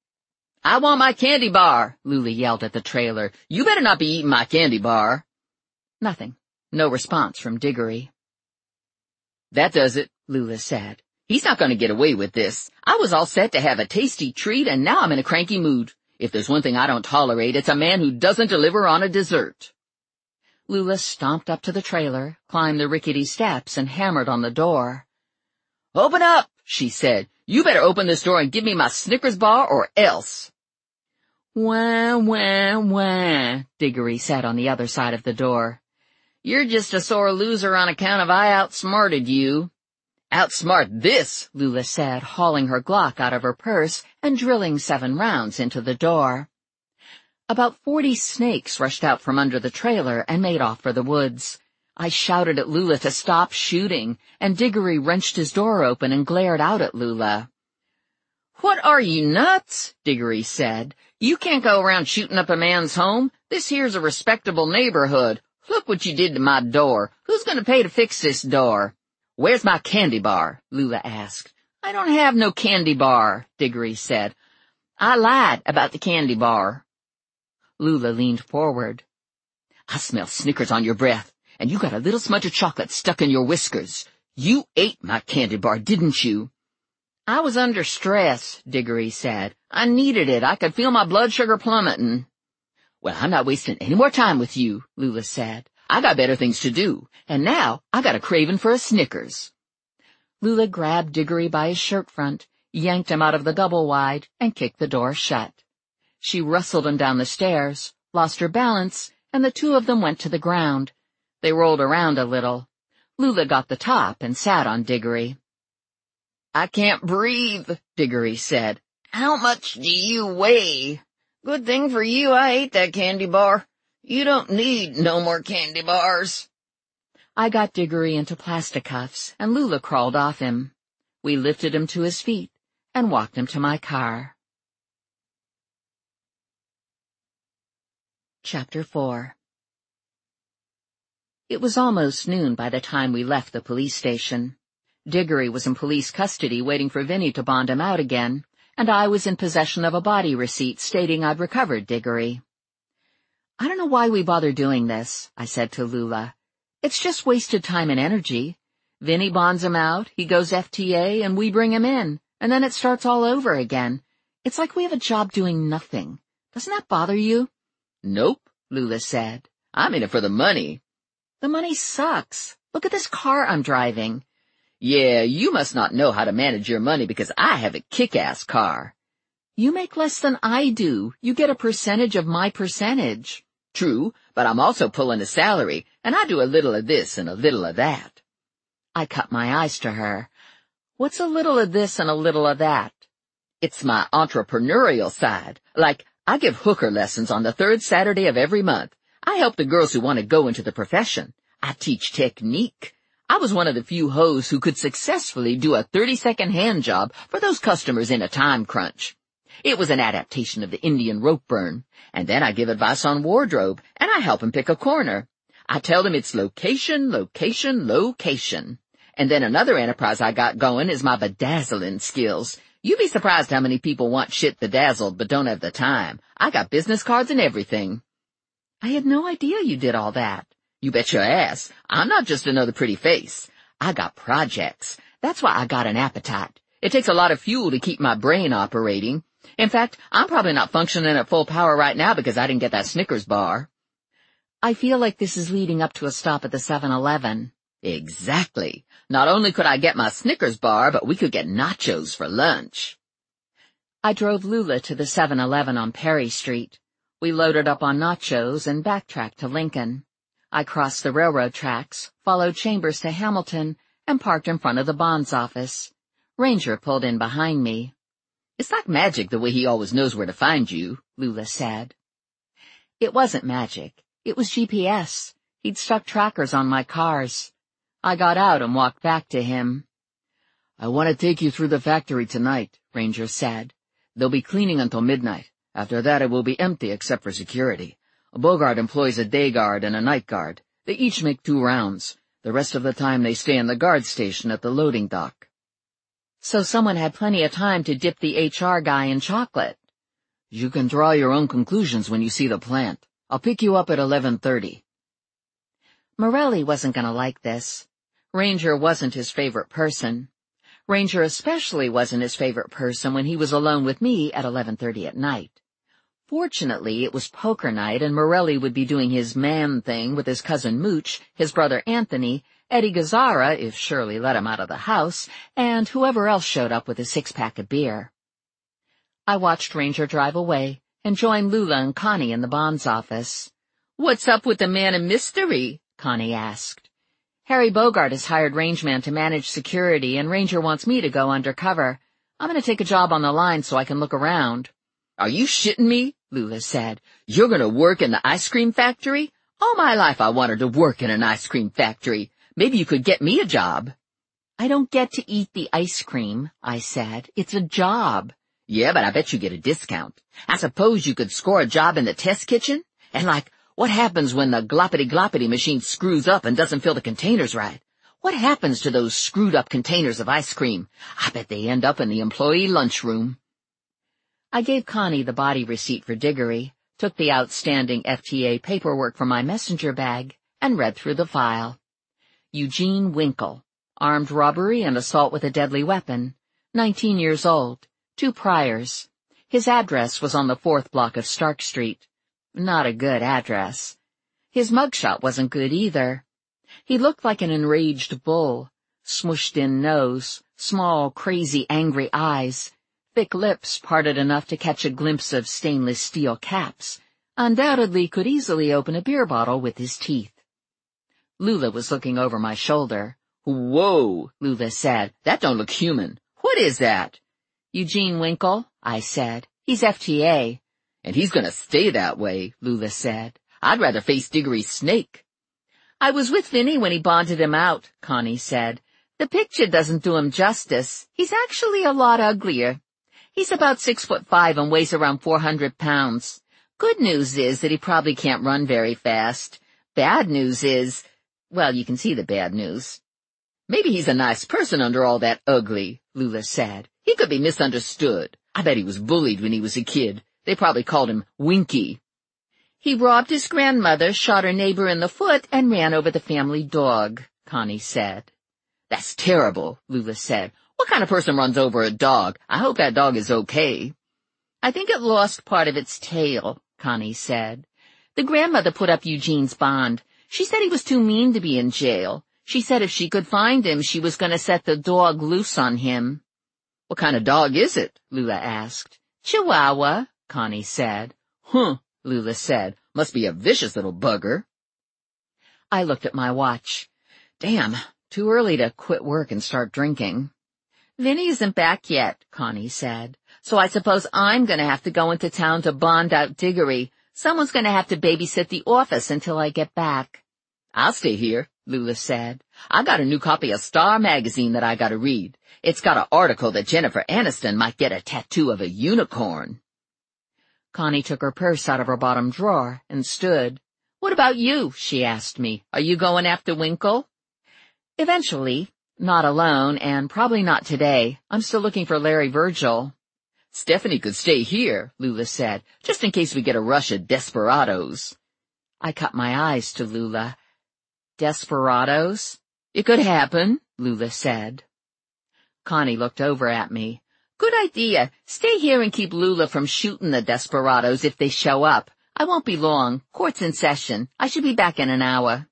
"I want my candy bar," Lula yelled at the trailer. "You better not be eating my candy bar." Nothing. No response from Diggory. "That does it," Lula said. "He's not going to get away with this. I was all set to have a tasty treat, and now I'm in a cranky mood. If there's one thing I don't tolerate, it's a man who doesn't deliver on a dessert." Lula stomped up to the trailer, climbed the rickety steps, and hammered on the door. "Open up," she said. "You better open this door and give me my Snickers bar or else." "Wah, wah, wah," Diggory said on the other side of the door. "You're just a sore loser on account of I outsmarted you." "Outsmart this," Lula said, hauling her Glock out of her purse and drilling 7 rounds into the door. About 40 snakes rushed out from under the trailer and made off for the woods. I shouted at Lula to stop shooting, and Diggory wrenched his door open and glared out at Lula. "What are you, nuts?" Diggory said. "You can't go around shooting up a man's home. This here's a respectable neighborhood. Look what you did to my door. Who's going to pay to fix this door?" "Where's my candy bar?" Lula asked. "I don't have no candy bar," Diggory said. "I lied about the candy bar." Lula leaned forward. "I smell Snickers on your breath, and you got a little smudge of chocolate stuck in your whiskers. You ate my candy bar, didn't you?" "I was under stress," Diggory said. "I needed it. I could feel my blood sugar plummeting." "Well, I'm not wasting any more time with you," Lula said. "I got better things to do, and now I got a craving for a Snickers." Lula grabbed Diggory by his shirt front, yanked him out of the double-wide, and kicked the door shut. She rustled him down the stairs, lost her balance, and the two of them went to the ground. They rolled around a little. Lula got the top and sat on Diggory. "I can't breathe," Diggory said. "How much do you weigh? Good thing for you I ate that candy bar. You don't need no more candy bars." I got Diggory into plastic cuffs, and Lula crawled off him. We lifted him to his feet and walked him to my car. Chapter 4. It was almost noon by the time we left the police station. Diggory was in police custody waiting for Vinnie to bond him out again, and I was in possession of a body receipt stating I'd recovered Diggory. "I don't know why we bother doing this," I said to Lula. "It's just wasted time and energy. Vinny bonds him out, he goes FTA, and we bring him in, and then it starts all over again. It's like we have a job doing nothing. Doesn't that bother you?" "Nope," Lula said. "I'm in it for the money." "The money sucks. Look at this car I'm driving." "Yeah, you must not know how to manage your money because I have a kick-ass car." "You make less than I do. You get a percentage of my percentage." "True, but I'm also pulling a salary, and I do a little of this and a little of that." I cut my eyes to her. "What's a little of this and a little of that?" "It's my entrepreneurial side. Like, I give hooker lessons on the third Saturday of every month. I help the girls who want to go into the profession. I teach technique. I was one of the few hoes who could successfully do a 30-second hand job for those customers in a time crunch. It was an adaptation of the Indian rope burn. And then I give advice on wardrobe, and I help them pick a corner. I tell them it's location, location, location. And then another enterprise I got going is my bedazzling skills. You'd be surprised how many people want shit bedazzled but don't have the time. I got business cards and everything." "I had no idea you did all that." "You bet your ass. I'm not just another pretty face. I got projects. That's why I got an appetite. It takes a lot of fuel to keep my brain operating. In fact, I'm probably not functioning at full power right now because I didn't get that Snickers bar." "I feel like this is leading up to a stop at the 7-Eleven. "Exactly. Not only could I get my Snickers bar, but we could get nachos for lunch." I drove Lula to the 7-Eleven on Perry Street. We loaded up on nachos and backtracked to Lincoln. I crossed the railroad tracks, followed Chambers to Hamilton, and parked in front of the Bonds office. Ranger pulled in behind me. "It's like magic the way he always knows where to find you," Lula said. It wasn't magic. It was GPS. He'd stuck trackers on my cars. I got out and walked back to him. "I want to take you through the factory tonight," Ranger said. "They'll be cleaning until midnight. After that it will be empty except for security. Bogart employs a day guard and a night guard. They each make 2 rounds. The rest of the time they stay in the guard station at the loading dock." So someone had plenty of time to dip the HR guy in chocolate. "You can draw your own conclusions when you see the plant. I'll pick you up at 11:30. Morelli wasn't going to like this. Ranger wasn't his favorite person. Ranger especially wasn't his favorite person when he was alone with me at 11:30 at night. Fortunately, it was poker night and Morelli would be doing his man thing with his cousin Mooch, his brother Anthony, Eddie Gazzara, if Shirley let him out of the house, and whoever else showed up with a 6-pack of beer. I watched Ranger drive away and joined Lula and Connie in the Bonds office. "What's up with the man of mystery?" Connie asked. "Harry Bogart has hired Rangeman to manage security, and Ranger wants me to go undercover. I'm going to take a job on the line so I can look around." "Are you shitting me?" Lula said. "You're going to work in the ice cream factory? All my life I wanted to work in an ice cream factory. Maybe you could get me a job." "I don't get to eat the ice cream," I said. "It's a job." "Yeah, but I bet you get a discount. I suppose you could score a job in the test kitchen? And what happens when the gloppity-gloppity machine screws up and doesn't fill the containers right? What happens to those screwed-up containers of ice cream? I bet they end up in the employee lunchroom." I gave Connie the body receipt for Diggory, took the outstanding FTA paperwork from my messenger bag, and read through the file. Eugene Winkle, armed robbery and assault with a deadly weapon, 19 years old, 2 priors. His address was on the 4th block of Stark Street. Not a good address. His mugshot wasn't good either. He looked like an enraged bull, smushed-in nose, small, crazy, angry eyes, thick lips parted enough to catch a glimpse of stainless steel caps. Undoubtedly could easily open a beer bottle with his teeth. Lula was looking over my shoulder. "Whoa," Lula said. "That don't look human. What is that?" "Eugene Winkle," I said. "He's FTA." "And he's going to stay that way," Lula said. "I'd rather face Diggory's snake." "I was with Vinny when he bonded him out," Connie said. "The picture doesn't do him justice. He's actually a lot uglier. He's about 6'5" and weighs around 400 pounds. Good news is that he probably can't run very fast. Bad news is, well, you can see the bad news." "Maybe he's a nice person under all that ugly," Lula said. "He could be misunderstood. I bet he was bullied when he was a kid. They probably called him Winky. He robbed his grandmother, shot her neighbor in the foot, and ran over the family dog, Connie said. That's terrible, Lula said. What kind of person runs over a dog? I hope that dog is okay. I think it lost part of its tail, Connie said. The grandmother put up Eugene's bond. She said he was too mean to be in jail. She said if she could find him, she was going to set the dog loose on him. What kind of dog is it? Lula asked. Chihuahua, Connie said. Huh, Lula said. Must be a vicious little bugger. I looked at my watch. Damn, too early to quit work and start drinking. Vinny isn't back yet, Connie said. So I suppose I'm going to have to go into town to bond out Diggory. Someone's going to have to babysit the office until I get back. I'll stay here, Lula said. I got a new copy of Star magazine that I gotta read. It's got an article that Jennifer Aniston might get a tattoo of a unicorn. Connie took her purse out of her bottom drawer and stood. What about you? She asked me. Are you going after Winkle? Eventually. Not alone, and probably not today. I'm still looking for Larry Virgil. Stephanie could stay here, Lula said, just in case we get a rush of desperados. I cut my eyes to Lula. Desperados? It could happen, Lula said. Connie looked over at me. Good idea. Stay here and keep Lula from shooting the desperados if they show up. I won't be long. Court's in session. I should be back in an hour.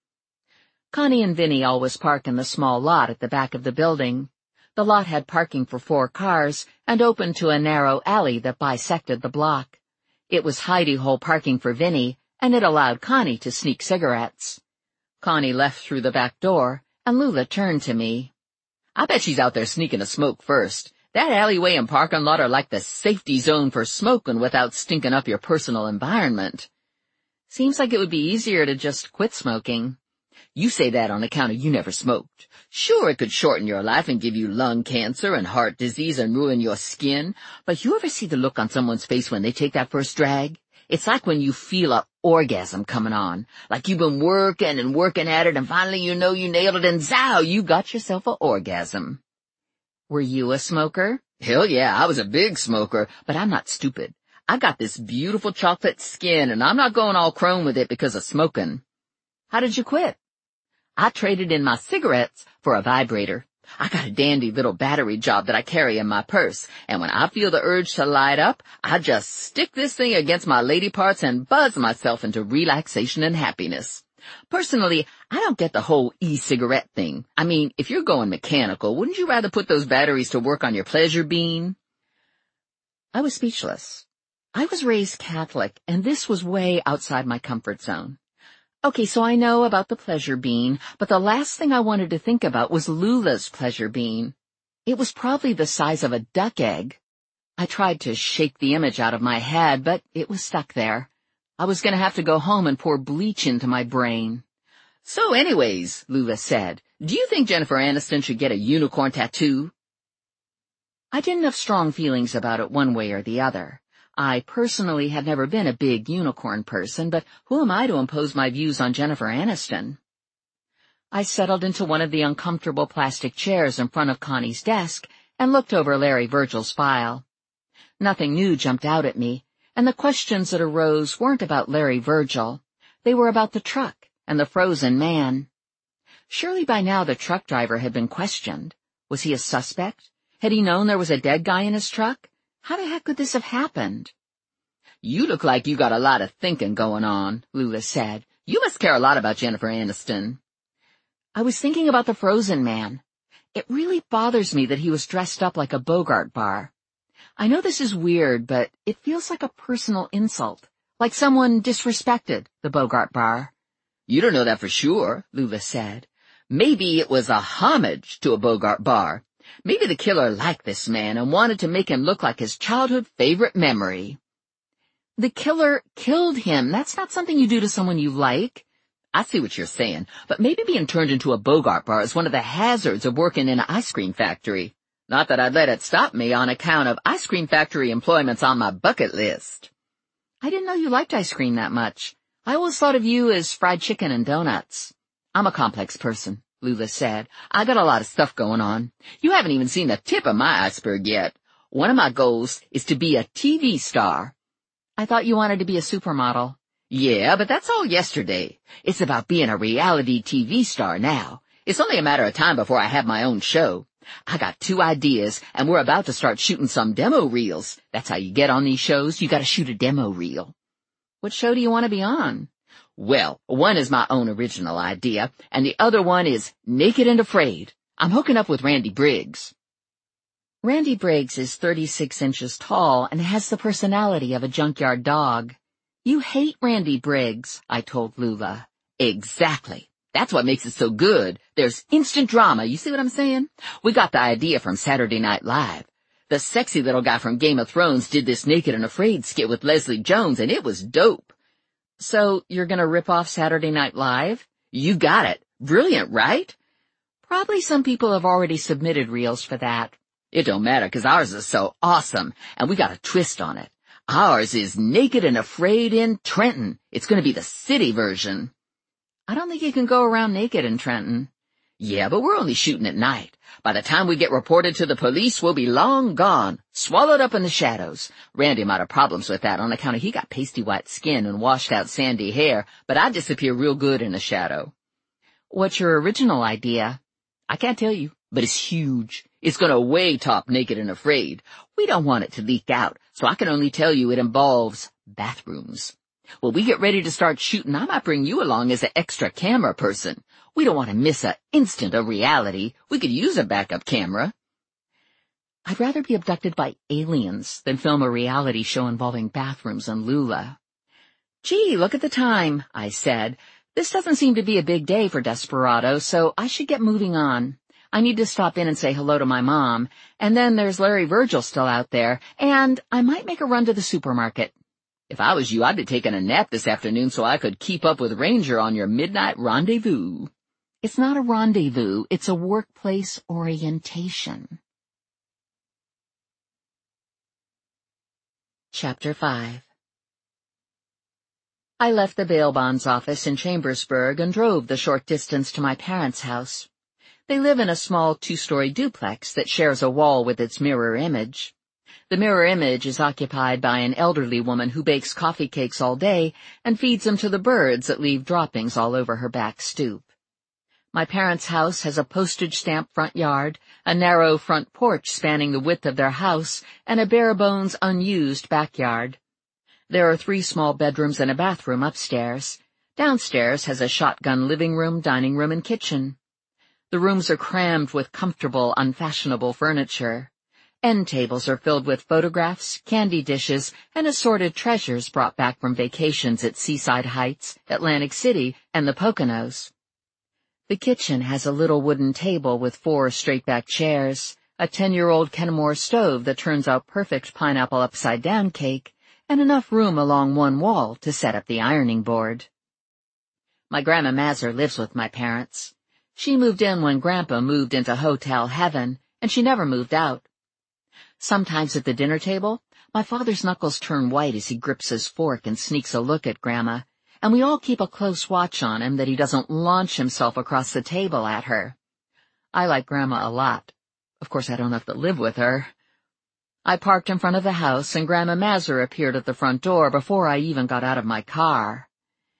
Connie and Vinny always park in the small lot at the back of the building. The lot had parking for 4 cars and opened to a narrow alley that bisected the block. It was hidey-hole parking for Vinny, and it allowed Connie to sneak cigarettes. Connie left through the back door, and Lula turned to me. I bet she's out there sneaking a smoke first. That alleyway and parking lot are like the safety zone for smoking without stinking up your personal environment. Seems like it would be easier to just quit smoking. You say that on account of you never smoked. Sure, it could shorten your life and give you lung cancer and heart disease and ruin your skin, but you ever see the look on someone's face when they take that first drag? It's like when you feel an orgasm coming on, like you've been working and working at it and finally you know you nailed it and zow, you got yourself an orgasm. Were you a smoker? Hell yeah, I was a big smoker, but I'm not stupid. I got this beautiful chocolate skin and I'm not going all chrome with it because of smoking. How did you quit? I traded in my cigarettes for a vibrator. I got a dandy little battery job that I carry in my purse, and when I feel the urge to light up, I just stick this thing against my lady parts and buzz myself into relaxation and happiness. Personally, I don't get the whole e-cigarette thing. I mean, if you're going mechanical, wouldn't you rather put those batteries to work on your pleasure bean? I was speechless. I was raised Catholic, and this was way outside my comfort zone. Okay, so I know about the pleasure bean, but the last thing I wanted to think about was Lula's pleasure bean. It was probably the size of a duck egg. I tried to shake the image out of my head, but it was stuck there. I was going to have to go home and pour bleach into my brain. So anyways, Lula said, do you think Jennifer Aniston should get a unicorn tattoo? I didn't have strong feelings about it one way or the other. I personally had never been a big unicorn person, but who am I to impose my views on Jennifer Aniston? I settled into one of the uncomfortable plastic chairs in front of Connie's desk and looked over Larry Virgil's file. Nothing new jumped out at me, and the questions that arose weren't about Larry Virgil. They were about the truck and the frozen man. Surely by now the truck driver had been questioned. Was he a suspect? Had he known there was a dead guy in his truck? How the heck could this have happened? You look like you got a lot of thinking going on, Lula said. You must care a lot about Jennifer Aniston. I was thinking about the frozen man. It really bothers me that he was dressed up like a Bogart bar. I know this is weird, but it feels like a personal insult, like someone disrespected the Bogart bar. You don't know that for sure, Lula said. Maybe it was a homage to a Bogart bar. Maybe the killer liked this man and wanted to make him look like his childhood favorite memory. The killer killed him. That's not something you do to someone you like. I see what you're saying, but maybe being turned into a Bogart bar is one of the hazards of working in an ice cream factory. Not that I'd let it stop me on account of ice cream factory employments on my bucket list. I didn't know you liked ice cream that much. I always thought of you as fried chicken and donuts. I'm a complex person, Lula said. I got a lot of stuff going on. You haven't even seen the tip of my iceberg yet. One of my goals is to be a TV star. I thought you wanted to be a supermodel. Yeah, but that's all yesterday. It's about being a reality TV star now. It's only a matter of time before I have my own show. I got 2 ideas, and we're about to start shooting some demo reels. That's how you get on these shows. You gotta shoot a demo reel. What show do you want to be on? Well, one is my own original idea, and the other one is Naked and Afraid. I'm hooking up with Randy Briggs. Randy Briggs is 36 inches tall and has the personality of a junkyard dog. You hate Randy Briggs, I told Lula. Exactly. That's what makes it so good. There's instant drama. You see what I'm saying? We got the idea from Saturday Night Live. The sexy little guy from Game of Thrones did this Naked and Afraid skit with Leslie Jones, and it was dope. So you're gonna rip off Saturday Night Live? You got it. Brilliant, right? Probably some people have already submitted reels for that. It don't matter, 'cause ours is so awesome, and we got a twist on it. Ours is Naked and Afraid in Trenton. It's gonna be the city version. I don't think you can go around naked in Trenton. Yeah, but we're only shooting at night. By the time we get reported to the police, we'll be long gone, swallowed up in the shadows. Randy might have problems with that on account of he got pasty white skin and washed out sandy hair, but I disappear real good in the shadow. What's your original idea? I can't tell you, but it's huge. It's gonna way top Naked and Afraid. We don't want it to leak out, so I can only tell you it involves bathrooms. When we get ready to start shooting, I might bring you along as an extra camera person. We don't want to miss an instant of reality. We could use a backup camera. I'd rather be abducted by aliens than film a reality show involving bathrooms and Lula. Gee, look at the time, I said. This doesn't seem to be a big day for Desperado, so I should get moving on. I need to stop in and say hello to my mom, and then there's Larry Virgil still out there, and I might make a run to the supermarket. If I was you, I'd be taking a nap this afternoon so I could keep up with Ranger on your midnight rendezvous. It's not a rendezvous, it's a workplace orientation. Chapter 5. I left the bail bonds office in Chambersburg and drove the short distance to my parents' house. They live in a small 2-story duplex that shares a wall with its mirror image. The mirror image is occupied by an elderly woman who bakes coffee cakes all day and feeds them to the birds that leave droppings all over her back stoop. My parents' house has a postage stamp front yard, a narrow front porch spanning the width of their house, and a bare-bones unused backyard. There are 3 small bedrooms and a bathroom upstairs. Downstairs has a shotgun living room, dining room, and kitchen. The rooms are crammed with comfortable, unfashionable furniture. End tables are filled with photographs, candy dishes, and assorted treasures brought back from vacations at Seaside Heights, Atlantic City, and the Poconos. The kitchen has a little wooden table with 4 straight-back chairs, a 10-year-old Kenmore stove that turns out perfect pineapple upside-down cake, and enough room along one wall to set up the ironing board. My Grandma Mazur lives with my parents. She moved in when Grandpa moved into Hotel Heaven, and she never moved out. Sometimes at the dinner table, my father's knuckles turn white as he grips his fork and sneaks a look at Grandma, and we all keep a close watch on him that he doesn't launch himself across the table at her. I like Grandma a lot. Of course, I don't have to live with her. I parked in front of the house, and Grandma Mazur appeared at the front door before I even got out of my car.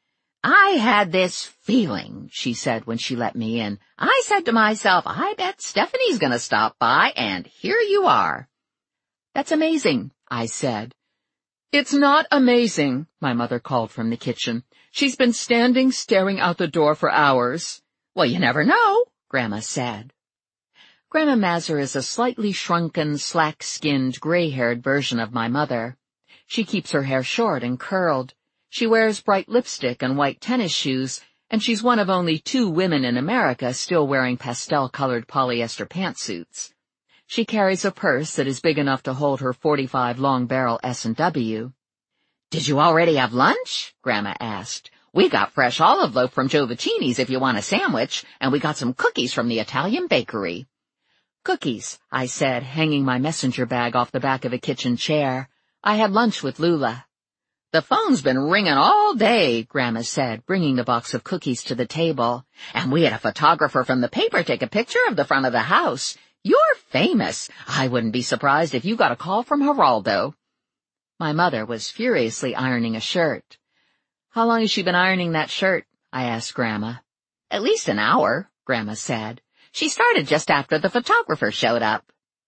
I had this feeling, she said when she let me in. I said to myself, I bet Stephanie's gonna stop by, and here you are. That's amazing, I said. It's not amazing, my mother called from the kitchen. She's been standing staring out the door for hours. Well, you never know, Grandma said. Grandma Mazur is a slightly shrunken, slack-skinned, gray-haired version of my mother. She keeps her hair short and curled. She wears bright lipstick and white tennis shoes, and she's one of only 2 women in America still wearing pastel-colored polyester pantsuits. She carries a purse that is big enough to hold her .45 long-barrel S&W. Did you already have lunch? Grandma asked. We got fresh olive loaf from Giovacini's if you want a sandwich, and we got some cookies from the Italian bakery. Cookies, I said, hanging my messenger bag off the back of a kitchen chair. I had lunch with Lula. The phone's been ringing all day, Grandma said, bringing the box of cookies to the table. And we had a photographer from the paper take a picture of the front of the house. You're famous. I wouldn't be surprised if you got a call from Geraldo. My mother was furiously ironing a shirt. How long has she been ironing that shirt? I asked Grandma. At least an hour, Grandma said. She started just after the photographer showed up.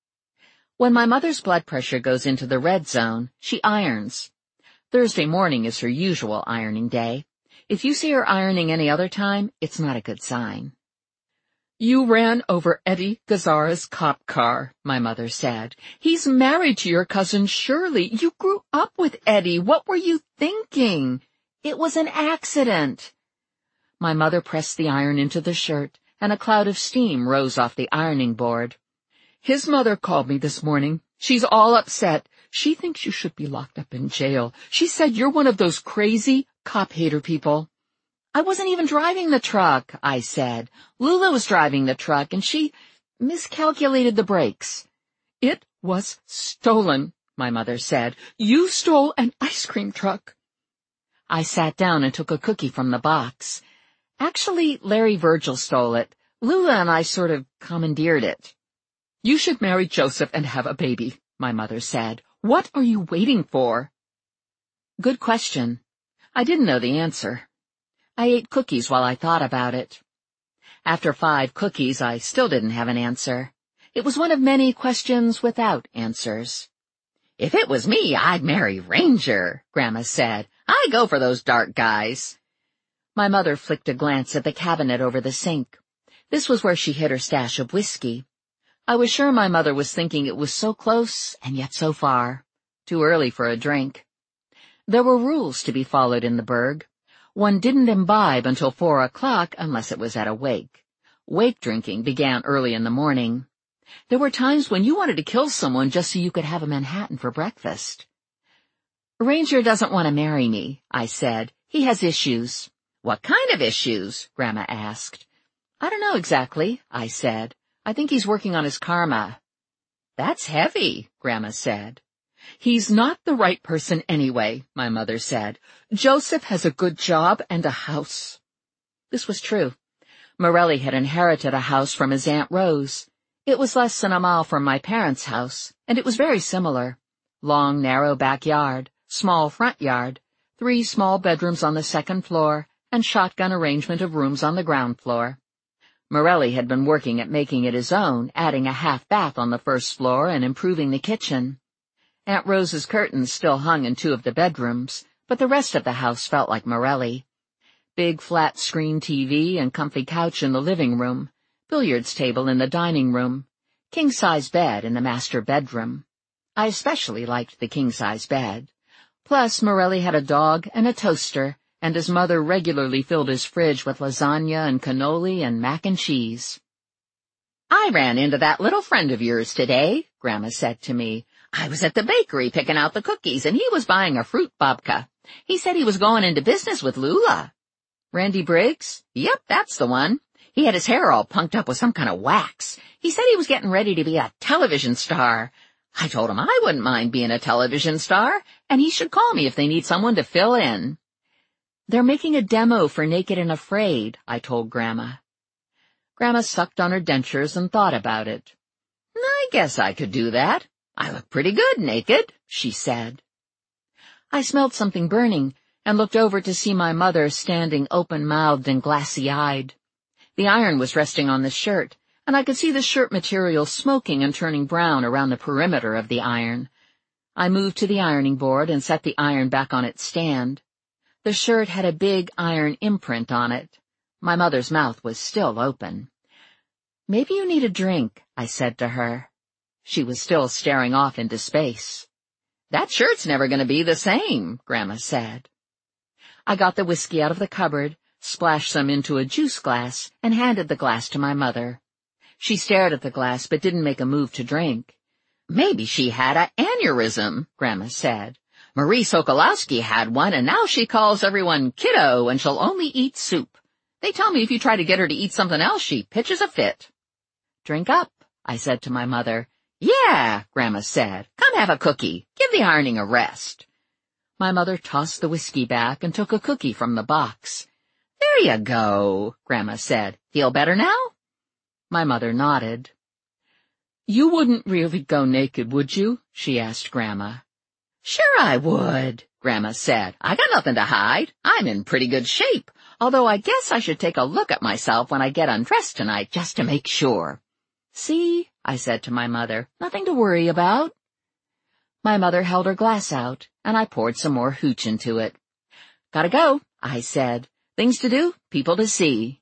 When my mother's blood pressure goes into the red zone, she irons. Thursday morning is her usual ironing day. If you see her ironing any other time, it's not a good sign. You ran over Eddie Gazzara's cop car, my mother said. He's married to your cousin Shirley. You grew up with Eddie. What were you thinking? It was an accident. My mother pressed the iron into the shirt, and a cloud of steam rose off the ironing board. His mother called me this morning. She's all upset. She thinks you should be locked up in jail. She said you're one of those crazy cop-hater people. I wasn't even driving the truck, I said. Lula was driving the truck, and she miscalculated the brakes. It was stolen, my mother said. You stole an ice cream truck. I sat down and took a cookie from the box. Actually, Larry Virgil stole it. Lula and I sort of commandeered it. You should marry Joseph and have a baby, my mother said. What are you waiting for? Good question. I didn't know the answer. I ate cookies while I thought about it. After 5 cookies, I still didn't have an answer. It was one of many questions without answers. If it was me, I'd marry Ranger, Grandma said. I go for those dark guys. My mother flicked a glance at the cabinet over the sink. This was where she hid her stash of whiskey. I was sure my mother was thinking it was so close and yet so far. Too early for a drink. There were rules to be followed in the burg. One didn't imbibe until 4 o'clock unless it was at a wake. Wake drinking began early in the morning. There were times when you wanted to kill someone just so you could have a Manhattan for breakfast. Ranger doesn't want to marry me, I said. He has issues. What kind of issues? Grandma asked. I don't know exactly, I said. I think he's working on his karma. That's heavy, Grandma said. He's not the right person anyway, my mother said. Joseph has a good job and a house. This was true. Morelli had inherited a house from his Aunt Rose. It was less than a mile from my parents' house, and it was very similar. Long, narrow backyard, small front yard, 3 small bedrooms on the 2nd floor, and shotgun arrangement of rooms on the ground floor. Morelli had been working at making it his own, adding a half bath on the 1st floor and improving the kitchen. Aunt Rose's curtains still hung in 2 of the bedrooms, but the rest of the house felt like Morelli. Big flat-screen TV and comfy couch in the living room, billiards table in the dining room, king-size bed in the master bedroom. I especially liked the king-size bed. Plus, Morelli had a dog and a toaster, and his mother regularly filled his fridge with lasagna and cannoli and mac and cheese. I ran into that little friend of yours today, Grandma said to me. I was at the bakery picking out the cookies, and he was buying a fruit babka. He said he was going into business with Lula. Randy Briggs? Yep, that's the one. He had his hair all punked up with some kind of wax. He said he was getting ready to be a television star. I told him I wouldn't mind being a television star, and he should call me if they need someone to fill in. They're making a demo for Naked and Afraid, I told Grandma. Grandma sucked on her dentures and thought about it. I guess I could do that. I look pretty good naked, she said. I smelled something burning and looked over to see my mother standing open-mouthed and glassy-eyed. The iron was resting on the shirt, and I could see the shirt material smoking and turning brown around the perimeter of the iron. I moved to the ironing board and set the iron back on its stand. The shirt had a big iron imprint on it. My mother's mouth was still open. "Maybe you need a drink," I said to her. She was still staring off into space. "That shirt's never going to be the same," Grandma said. I got the whiskey out of the cupboard, splashed some into a juice glass, and handed the glass to my mother. She stared at the glass but didn't make a move to drink. "Maybe she had an aneurysm," Grandma said. "Marie Sokolowski had one, and now she calls everyone kiddo, and she'll only eat soup. They tell me if you try to get her to eat something else, she pitches a fit." "Drink up," I said to my mother. "Yeah," Grandma said. "Come have a cookie. Give the ironing a rest." My mother tossed the whiskey back and took a cookie from the box. "There you go," Grandma said. "Feel better now?" My mother nodded. You wouldn't really go naked, would you? She asked Grandma. Sure I would, Grandma said. I got nothing to hide. I'm in pretty good shape, although I guess I should take a look at myself when I get undressed tonight just to make sure. See, I said to my mother, nothing to worry about. My mother held her glass out, and I poured some more hooch into it. Gotta go, I said. Things to do, people to see.